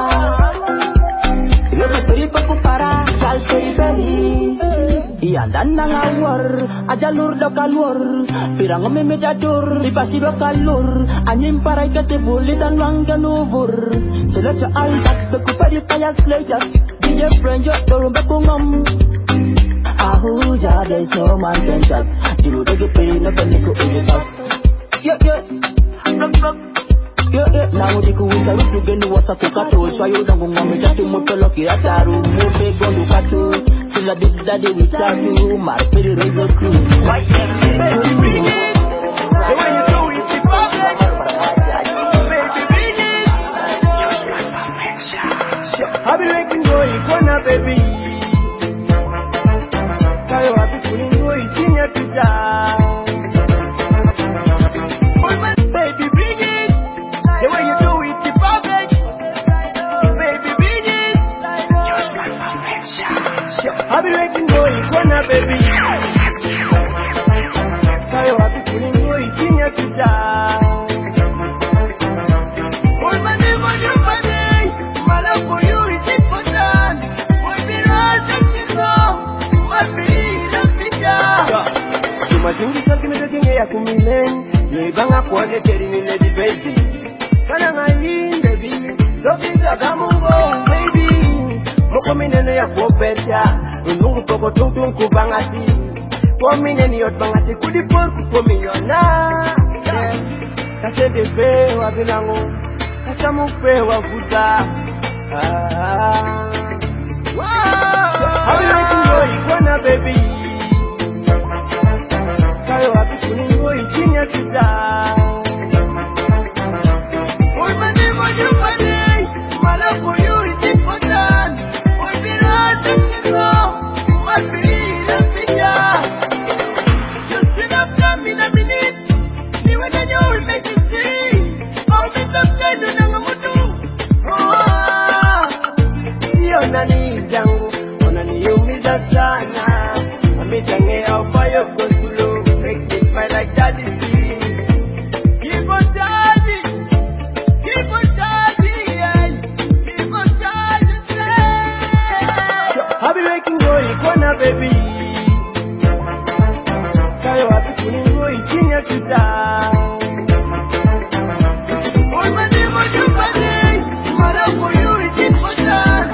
Yo me peri paku para sal peri peri. Iya dan nang awar aja lur do kalur. Pirang me me jadur di pasi do kalur. Anyim para ikate bulit dan wangga nubur. Selaja alak beku peri payas lejas. Dia friend yo tolong beku ngom. Ahu ja there's no man can touch. Diru de peri no taniku itas. Yo yo. Yo yo now di ku wisa rutu genu wasa kukato. Swayo dangu ngome jatu motolo kirataru. Mube gondu katu. Sila big daddy we start you. Mar peri rezo crew. Why yeah, baby bring it. The way you do it, it's perfect. Baby bring it. I've been making boy, gonna baby. Kayo happy pulling boy, senior pizza. Baby bring it. The way you do it, it's perfect. Baby bring it. I've been making boy, gonna baby. Kayo happy pulling boy, senior pizza. All my name on your body. My love for you is important. What be right that you know? What be the picture? Tumajungi saki medokinge ya kumilen. Yebanga kwa geteri ni lady baby. Kana ngai baby. Lokinga gamungo baby. Moko minene ya kuopesha. Unungu poko tungtung kubangati. Kwa minene yot bangati kudipor kupomiyona. Kase depe wabilango. Kasa mupe wavuta. Ah. Wow. How you making boy? Gonna baby. Kayo happy tuning boy. Senior pizza. All my name on your body. My love for you is important. What be right that you know? What be the picture? Just sit up time in a minute. See when I know it make you see. I'll be some kind of nangamutu. Onani jangu, onani umiza sana. Amitange au fire go slow, make it fight like daddy. Keep on daddy, keep on daddy, keep on daddy. I be making boy, gonna baby. Kayo happy tuning boy, senior pizza. All my name on your body, my love for you is important.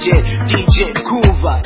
J, D J Cool Vibe.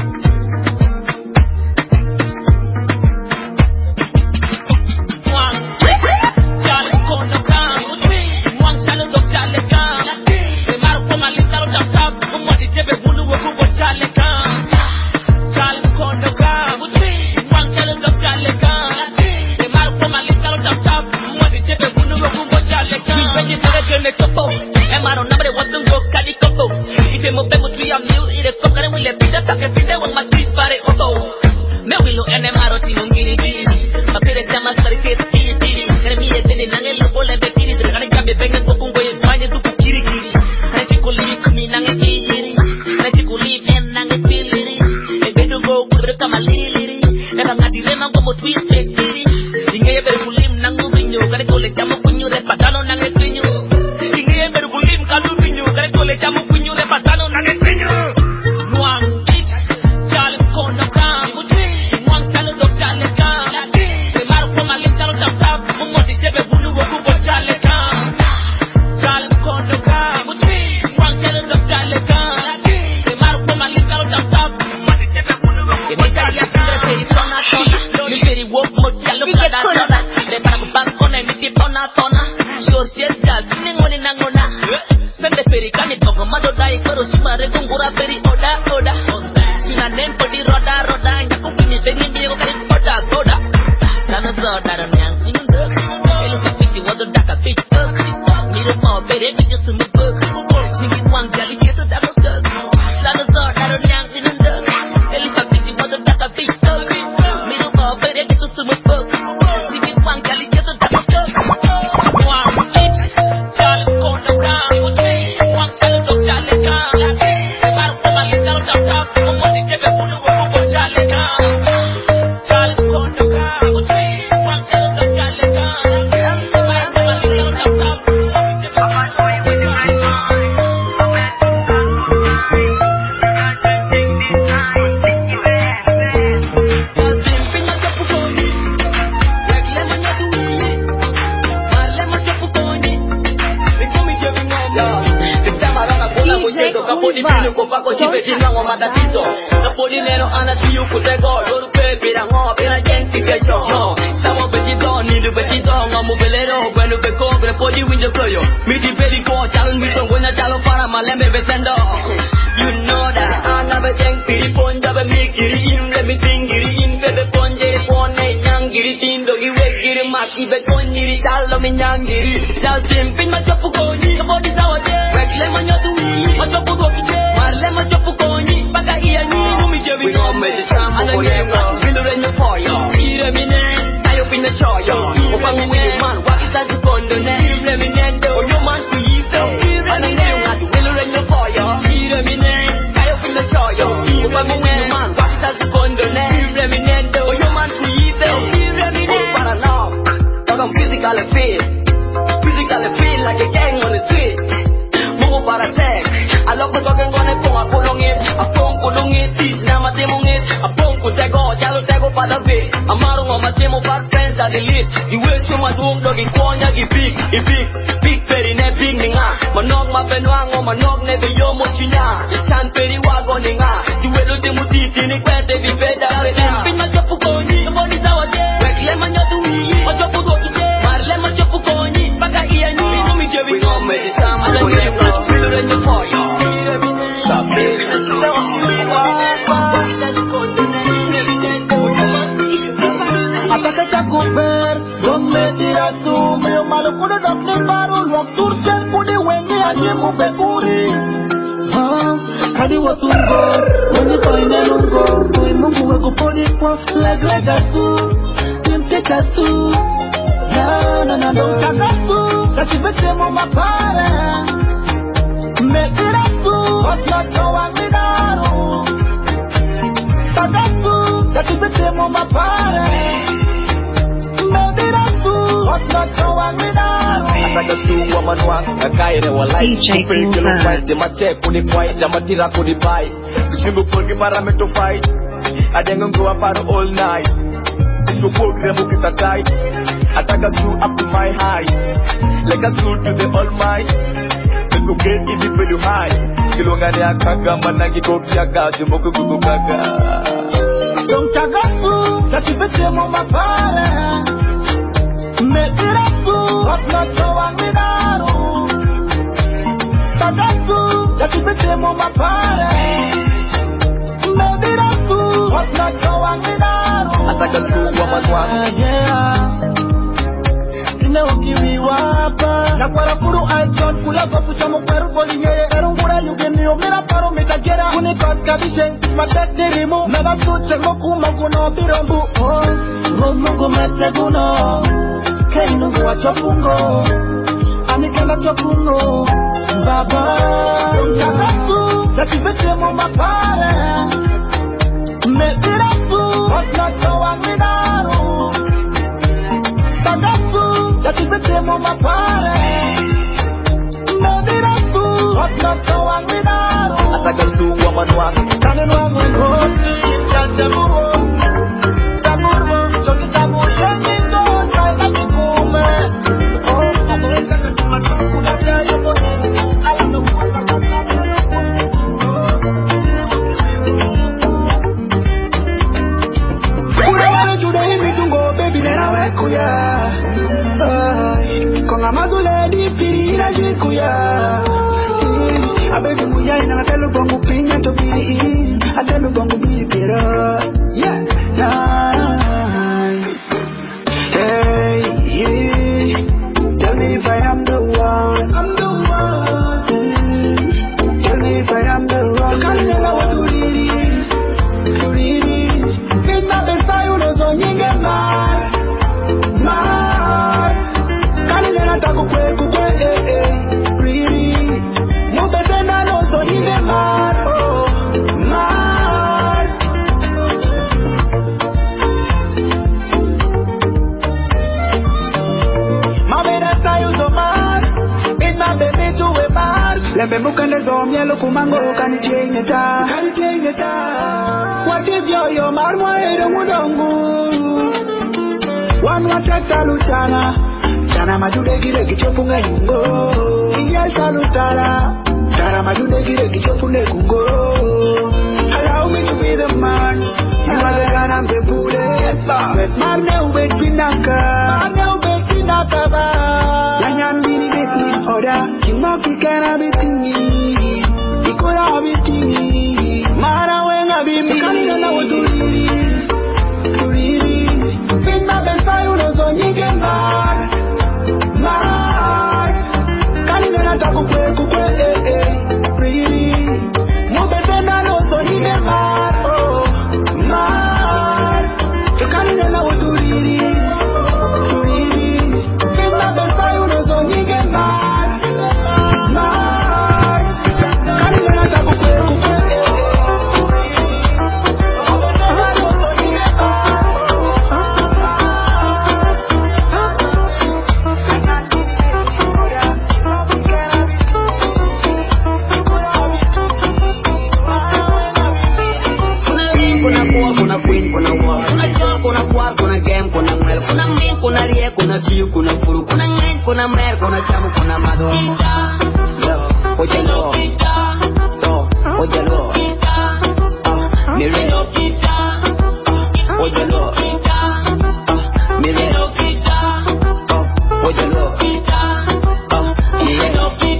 D J Cool Vibe. Matira kudi pai, single pulgi para me to fight. I don't go up all night. Single pulgi mo kita tight. I take a screw up to my height, like a screw to the all might. The go get easy for you high. kilungani akaga manangi kopyaga jumoku gugugaga Don't tagaku tatibete mo mapare Mekiraku Otnato wanginaru Tagaku tatibete mo mapare Mekiraku Otnato wanginaru Ataka suwa manwa Yeah Sine wakiri wapa Na kwa rakuru aiton Kula papu chamo peru polinye Erungura yugeni omira paro metakera Kuni patka bishen Matek dirimu Meda tuche moku maguno birombu Oh Romungu meteguno Keinungu wa chopungo Anikenda chopungo Baba Takaku Tatibete mo mapare Mekiraku Otnato wanginaru Takaku Tatibete mo mapare Mekiraku Otnato wanginaru Ataka suwa manwa Kanenu wangu ngoti Yantamuro Tamuro Choki tamu Yengindo Saika kikume Oh Amureka katuma Kuna jaya mone Alano kuwasa Kuna wale jude himi tungo Baby nena weku ya Konga mazule di piri ina jiku ya Ababy muya ina atelu bongu pinya to piri Atelu bongu bili pira Yeah Nice Hey yeah Tell me if I am the one I'm the one mm. Tell me if I am the one Kani nena watu riri Riri Nina besa yuno so nyinge mar Mar Kani nena taku kwe kukwe eh eh Riri Mubesena no so nyinge mar Oh Mar Mamena tayo so mar Ina bebe tuwe mar Lembe mukande zo mielo kumango kani chenye ta Kani chenye ta Watizyo yo mar mwaero mudongu Wanu watata lutana Tana majude gire kichopunga yungo Inyal talutala Tana majude gire kichopunga kungo Allow me to be the man You are the gun and the bullet But man ne ubet pinaka Man ne ubet pinaka ba Yanyan bini bet in order Kimoki kena betingi Ikura betingi Mara wenga bimi Kanina na waturiri Turiri Pinna bensa yuno so nyige mar Mar Kanina na taku kwe kukwe eh eh Riri Mubetena no so nyige mar Oh Mar Kanina na waturiri Turiri Pinna bensa yuno so nyige mar Mar Kanina na taku kwe kukwe eh eh Mubetena no so nyige mar Kuna boy, kuna queen, kuna war. Kuna show, kuna war, kuna game, kuna mwel. Kuna ming, kuna rie, kuna chiu, kuna furu. Kuna ngeng, kuna mer, kuna chamu, kuna mado. Yo, ojalo. Yo, ojalo. Ah, mire. Ah, ojalo. Ah, mire. Ah, ojalo. Ah, mire.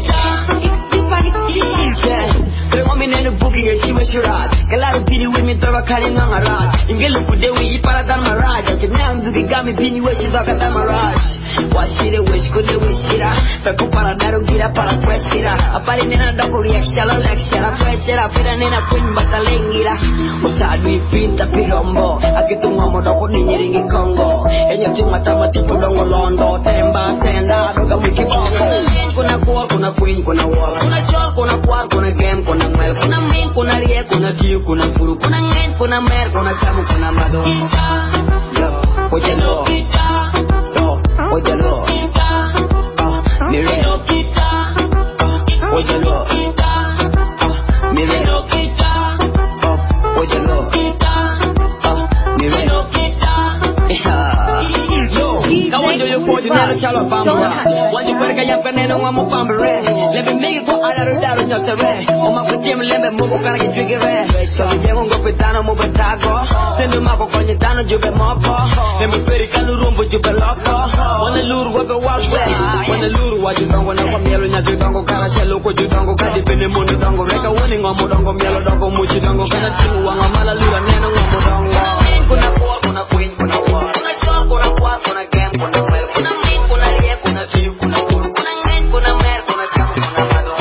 Yeah, they want me in the booking and she was your ass. Kalaru pini women throw kali nga ngarat. Ingelu kudewi ipara dan maraj. Kena ndugi gami pini weshi zaka dan maraj. Washire wish kude wishira. Feko para daru gira para kwesira. Apari nena doko reaction lecture. Kwesira pira nena queen batalengira. Usadu ipinta pirombo. Akitunga modoko ninyiringi Kongo. Enye tunga tamatipo dongo londo. Temba tenda doga wiki bongo. Kuna kuwa kuna queen kuna war. Kuna show kuna war kuna game kuna mwel. Kuna ming kuna rie kuna chiu kuna furu. Kuna ngeng kuna mer kuna chamu kuna mado. Yo, ojalo. Yo, ojalo. Ah, mire. Ah, ojalo. Ah, mire. Ah, ojalo. Ah, mire. Yeah. Yo, kawan yo yo po yo nelo shalom pambra. Wanju perka ya peneno amo pambra. Let me make it go out of the dark, not the red. Oh, my God, Jim, let me move, can I get trigger red? So you don't go with Dano, move a taco. Send him up on your Dano, you be moko. Let me put it in the room, but you be loco. When the lure, what the walk way. When the lure, what you don't go, no, come here, and you don't go, can I tell you what you don't go, can you pin the moon, don't go, like a winning on Modongo, Mielo, don't go, Muchi, don't go, can I chew on a Malalura, Nano, Modongo. Kuna poor, kuna queen, kuna war. Kuna shop, kuna war, kuna game, kuna well, kuna meat, kuna real, kuna chief, kuna cool, kuna men, kuna mer, kuna cham, kuna madon.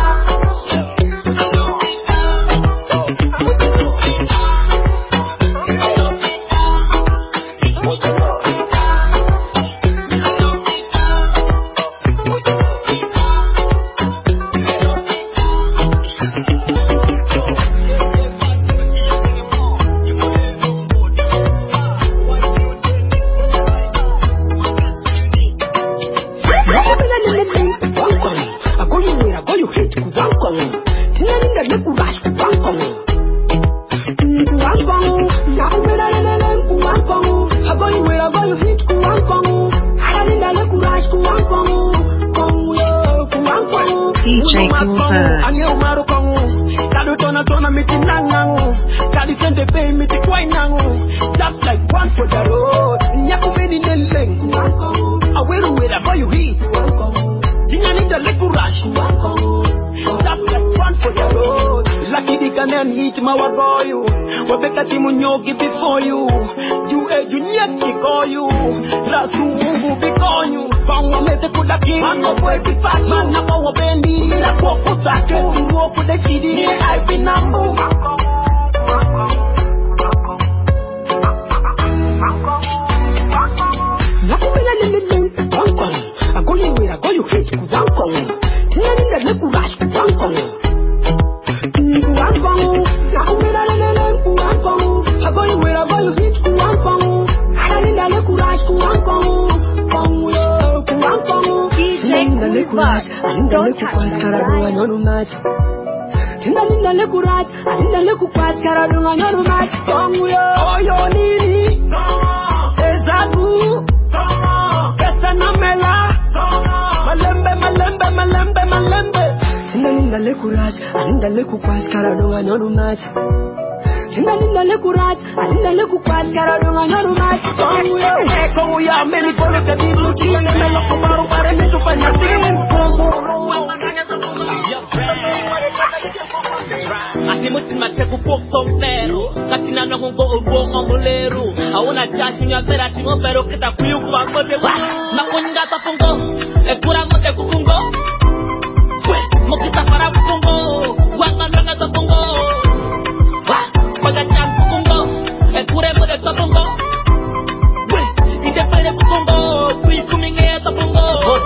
Before you, you a junior call you, Rasu before you, Pong Mete Kudaki, Mango Puerto Patman, Napa Bendi, Napa Putake, walk with the city, I've been number. I go you where I go you hate Kudankong, Tinani the Lekurash Kudankong. I go you where I go you hate Kudankong, I need a Lekurash Kudankong, Kong, Kudankong, D J Lekurash, and don't touch Karabua, no match. Tinani the Lekurash, and the Lekupas Karabua, no match, Kong, oh, your Nini, Ezabu. Namela, Malembe, Malembe, Malembe, Malembe. Tinda Lekurash, and the Lekupas Caradona, no match. Tinda Lekurash, and the Lekupas Caradona, no match. Echo, we are many political people, and the Melocomaro, and the Asimutima teku poktongero, katina na mungo ugo omolero. Auna chasi nya vera timo pero kita kuyu kwa mote wa. Makuninga tapungo, e pura mote kukungo. We, mokita para kukungo, wanga nanga tapungo. Wa, paga chan kukungo, e pure mote tapungo. We, ite pere kukungo, kuyu kuminge tapungo.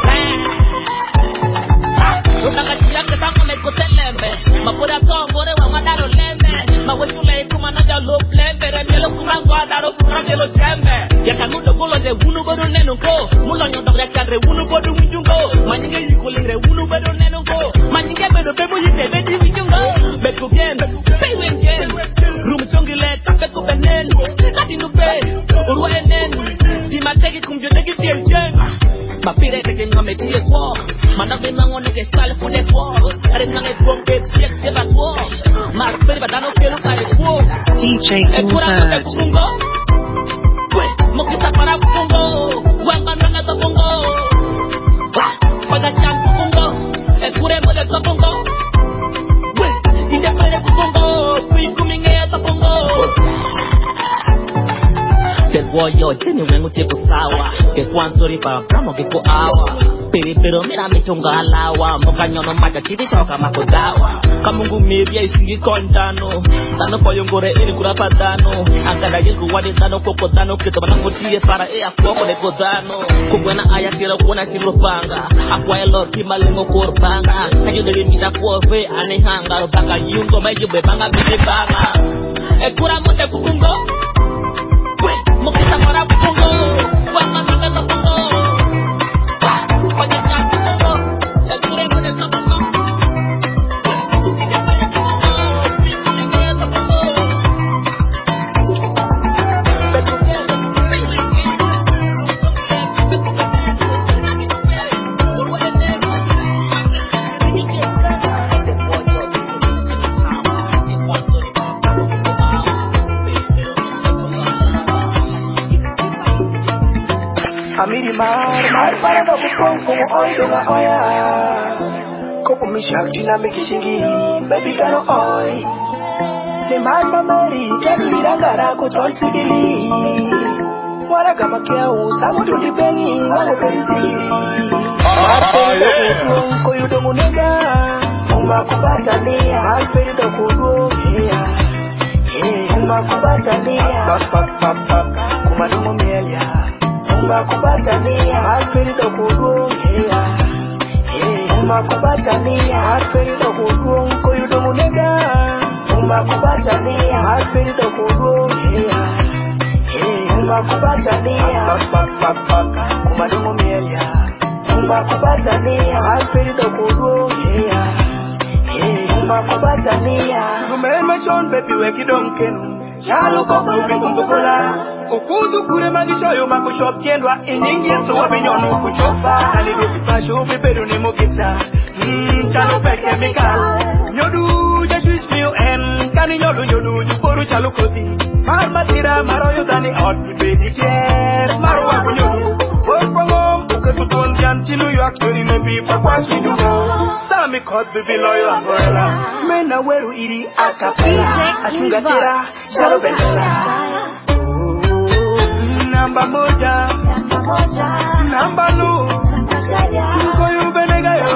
Unakachia ketango mekotelembe, mapura tongore wa madaro lembe, mawesule kumanaja lo plembe, remelo kumangwa daro kumangelo chembe. Yakanudo golo de wunu bodo nenungo, mulo nyondo yakare wunu bodo winjungo, manyinge yikolingre wunu bodo nenungo, manyinge bedo bebo yite bedi winjungo, beku gen, pay wengen, rum chongile tapeku benen, kati nupe, urwa enen, timategi kumjodegi tielchen. Ma pire te que no me tire quoi. Mana be mango ne que sale pour les fois. Are nange bombe piek se ba toi. Ma pire ba dano que no cae quoi. D J Coolbird. We, mo kita para kungo. Wanga nanga to kungo. Wa, paga chan kungo. E pure mo de to kungo. We, inde pere kungo. Kui kuminge to kungo. Que guayo tiene un tipo sawa. Que cuanto ripa bramo que ko awa. Pero pero mira mi tunga alawa. Mokanyo no maja chidi choka makodawa. Kamungu media isingi kontano. Tano po yung gore ili kurapa dano. Angkada yelku wadi dano koko dano. Kita manango tiye para e afoko de kodano. Kubuena aya tira kuona siro panga. Akwa elor kimalengo korbanga. Kayo dele mita kuofe anehanga. Banga yungo mayo bebanga bide banga. E kura mote kukungo. Mokita para kukungo. Wama nanga to kungo. Wanya chan kukungo. E kure mote to kungo. mar mar para no kupong como hoy donga oya como mi shakti na mikishingi baby kano hoy de mama mari kabirangara ko tolsigili wala kama kia usamu tundi bengi wala pensi marperi do kudung ko yudo munega uma kubata nia marperi do kudung yeah yeah uma kubata nia pap pap pap pap kuma dumo melia uma kubata nia marperi do kudung yeah yeah uma kubata nia marperi do kudung ko yudo munega uma kubata nia marperi do kudung yeah Umba kubata nia Kuma dumo melia Umba kubata nia Alperi do kudu Umba kubata nia Gumen machon baby weki donken Chalo koku kumbukola Ukudu kure magishoyo makushop kendwa Iningi yeso wabinyono kuchofa Alidu kipasho piperu ni mokita Chalo pe chemical Nyodu jesuis mio en Kani nyodu nyodu juporu chalo koti Marmatira maroyo dani out baby care Maro akunyodu Wopongom uketutun jantilu yu aktori nebi Pakwa shidugo Sami kot baby loyo umbrella Mena weru iri akapela Ashunga tira Shalo bentela Namba moja Namba nu Nkoyu benegayo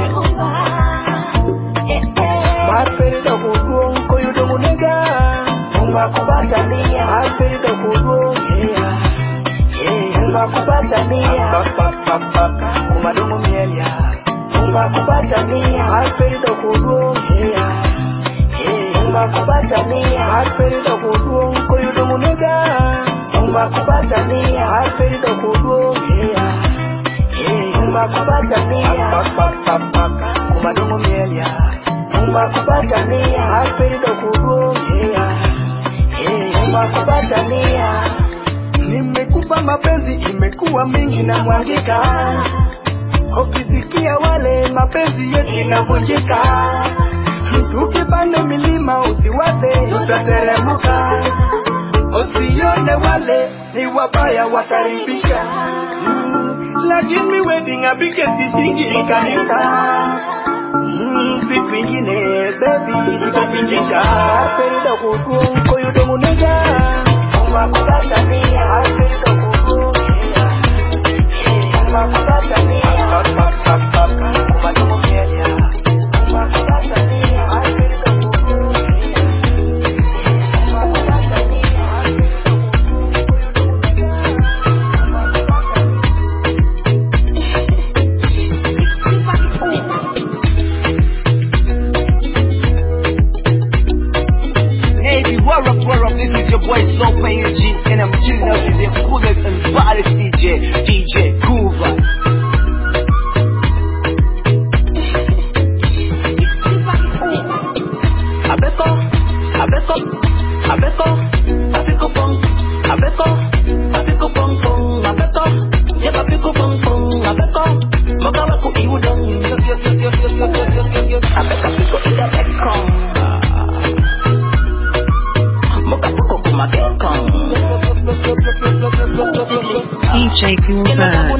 Marperi do kudu Nkoyu do munega Umba kubata nia Alperi do kudu yeah yeah Umba kubata nia pap pap pap pap kuma dumo melia Umba kubata nia Alperi do kudu yeah yeah Umba kubata nia Alperi do kudu ko yudo munega Umba kubata nia Alperi do kudu yeah yeah Umba kubata nia pap pap pap pap kuma dumo melia Umba kubata nia Alperi do kudu yeah Makubata nia Nimekupa mapenzi imekuwa mingi na mwangika Ukisikia wale mapenzi yetu inavunjika Tukipanda milima usiwaze tutateremuka Usione wale ni wabaya wakaribisha Lakini wedding abike sisingi ikanisa Siku ingine baby tutachinjisha Alperi do kudu ko yudo munega Umba kubata nia Alperi do kudu Umba kubata nia Pap pap pap pap Kuma dumo melia Umba kubata nia Alperi do kudu Umba kubata nia What up, what up, this is your boy Slow Pay U G, and I'm chilling out with the coolest and baddest D J, D J Kuva. Abeko, abeko, abeko, abeko pong, abeko, abeko pong pong, abeko, jeba abeko pong pong, abeko, mokawa ku iudong, abeko abeko ida bekong. D J Coolbird.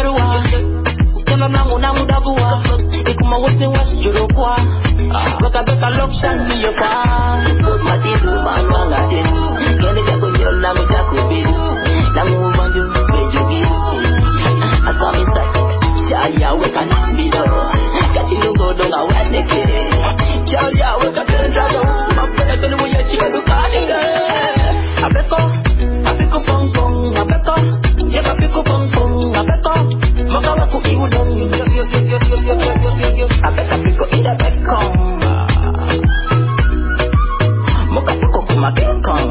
Abeko, abeko pong pong, abeko, jeba abeko pong pong, abeko, mokawa ku iudong, abeko abeko ida bekong, moka abeko kuma bekong.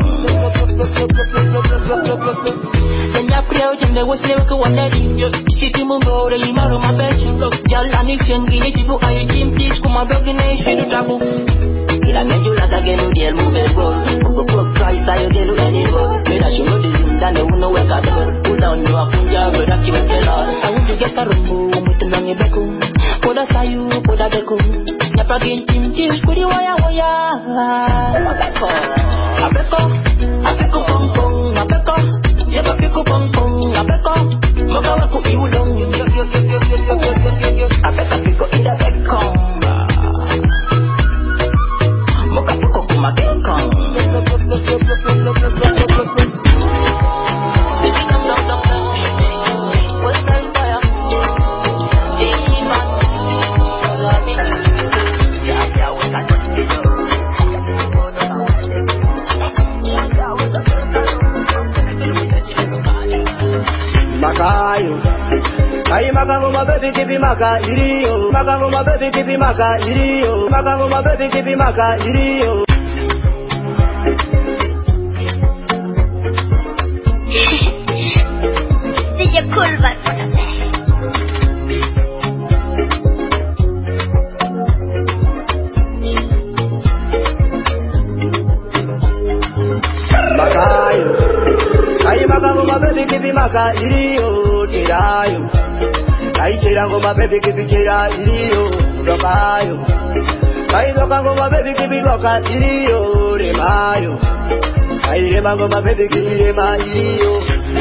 Kenya priyo jende waslewe ku waneri, shiti mungo re imaro mabecho, jala nishen gini jibu ayo jimtis kuma dogine shidu tabu. Ila ngejula kagenu diel mubego, mubego Christ ayo gelu enigo. Meda shungo dizim dane uno weka door. Ula unyo akunja beda kiwe kela. Awuju geka rumbu, mwitu nange beku. Poda sayu, poda beku. Nyapa gintim tish kuri waya waya. Abeko, abeko, abeko pong pong, abeko. Jeba abeko pong pong, abeko. Moka waku you long. I better pick up in the bed come. Moka pick up my bed come. Makayo, ay makango mabebi kibi maka iriyo, makango mabebi kibi maka iriyo, makango mabebi kibi maka iriyo. DJ Coolbet for the day. Makayo, ay makango mabebi kibi maka iriyo, tirayo. Ay tirango mabebi kibi tira iriyo, rokayo. Ay rokango mabebi kibi roka iriyo, remayo. Ay remango mabebi kibi rema iriyo.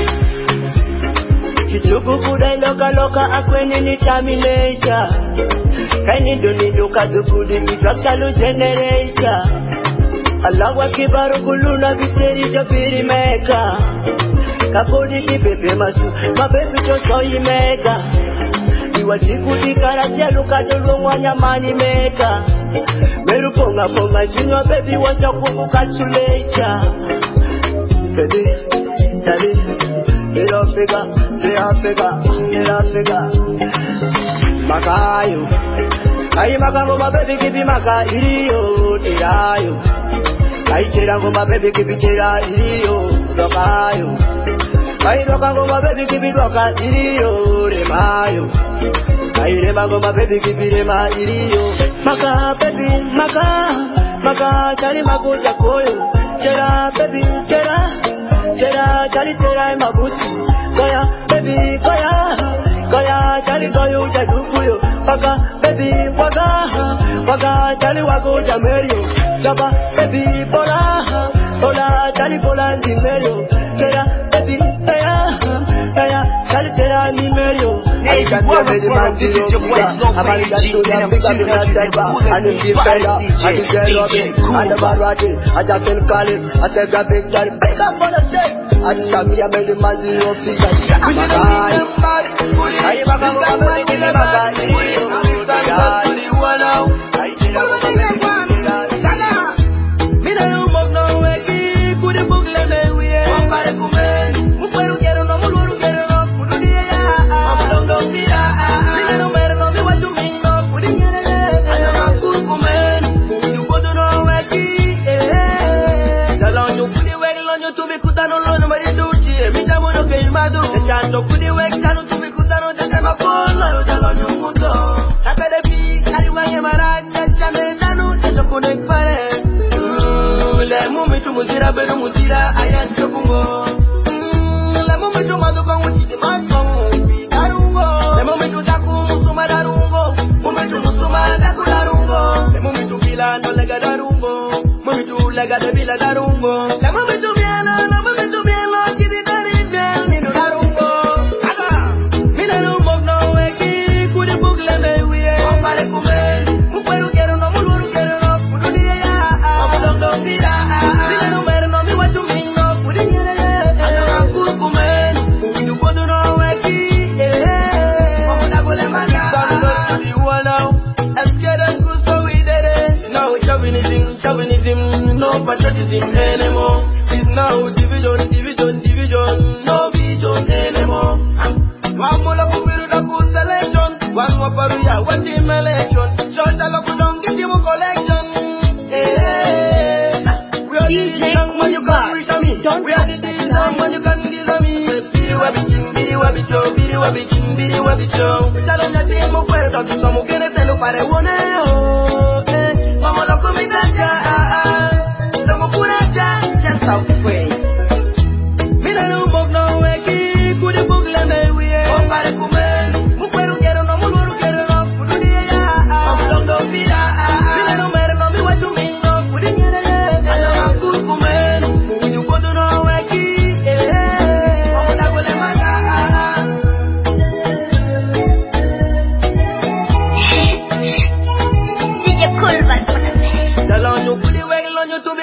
Kichuku kuda loka loka akweni ni terminator. Kani doni doka dukudi mitraksa lu generator. Allah wakibaru kuluna viteri jabiri meka. Kapodi kipepe masu mabebi chocho imeka. Iwa chikudi karasia luka jolo wanyamani meka. Meru ponga ponga jinwa baby wasa kukuka chulecha. Baby, daddy, get off figure, say off figure, get off figure. Makayo, ay makango mabebi kibi maka iriyo, tirayo. Ay tirango mabebi kibi tira iriyo, rokayo. Ay rokango mabebi kibi roka iriyo, remayo. Ay remango mabebi kibi rema iriyo. Maka baby, maka, maka chari makuja koyo. Tera baby, tera, tera chari tera mabusi. Goya baby, goya, goya chari goyo jadukuyo. Maka baby, waga, waga chari wago jamerio. Jaba baby, bola, bola chari bola ndimerio. Tera baby, tera, tera chari tera nimerio. Hey, what up, what up, this is your boy Slow Play G, and I'm chilling out with the coolest and baddest D J, D J Coolbet. I just feel calling, I said that big daddy, break up for the state. I just got me a made the man zero figures. I'm a guy, I am a guy, I'm a guy, Tanto kudi wekano tumikutano tetema kono jalo nyumuto Akade pi kari wange maranja chane tanu teto kune kpare Le mumitu muzira beru muzira ayan chokungo Le mumitu maduka mutiti matongo Ipi darungo Le mumitu taku musuma darungo Mumitu musuma daku darungo Le mumitu bila no lega darungo Mumitu lega de bila darungo Le mumitu biela, le mumitu biela Kidi dari biel ninu darungo No patriotism anymore. It's now division, division, division. No vision anymore. One more of we do the selection. One more paruya, one team election. Short a look down, get you a collection. We are the young when you can reach me. We are the young when you can deal me. Bidi wabi king, bidi wabi show, bidi wabi king, bidi wabi show. We shall on the team of where to some who can tell you what I want to. Mama love me that ya. South way. Me no move no way. Could you book let me we? Oh, my command. Move where you get on, move where you get on. Put it in ya. I'm long don't be that. Me no matter no me what you mean. No, put it in ya. I know I'm good command. Move you go to no way. Yeah. Oh, that will let my guy.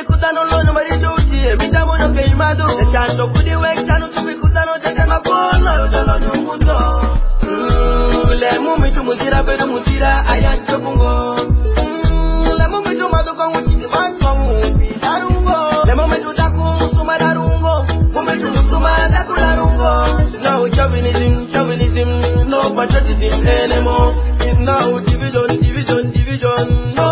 kutano lo no mari duty e mi damo no ke imado e chanto kudi we chano tu mi kutano te kana kono yo dalo no mundo le mu mi tu mutira be mutira ayan chobungo le mu mi tu mado ko wuti di man ko bi darungo le mu mi tu taku suma darungo mu mi tu suma taku darungo no chauvinism chauvinism no patriotism anymore it's now division division division no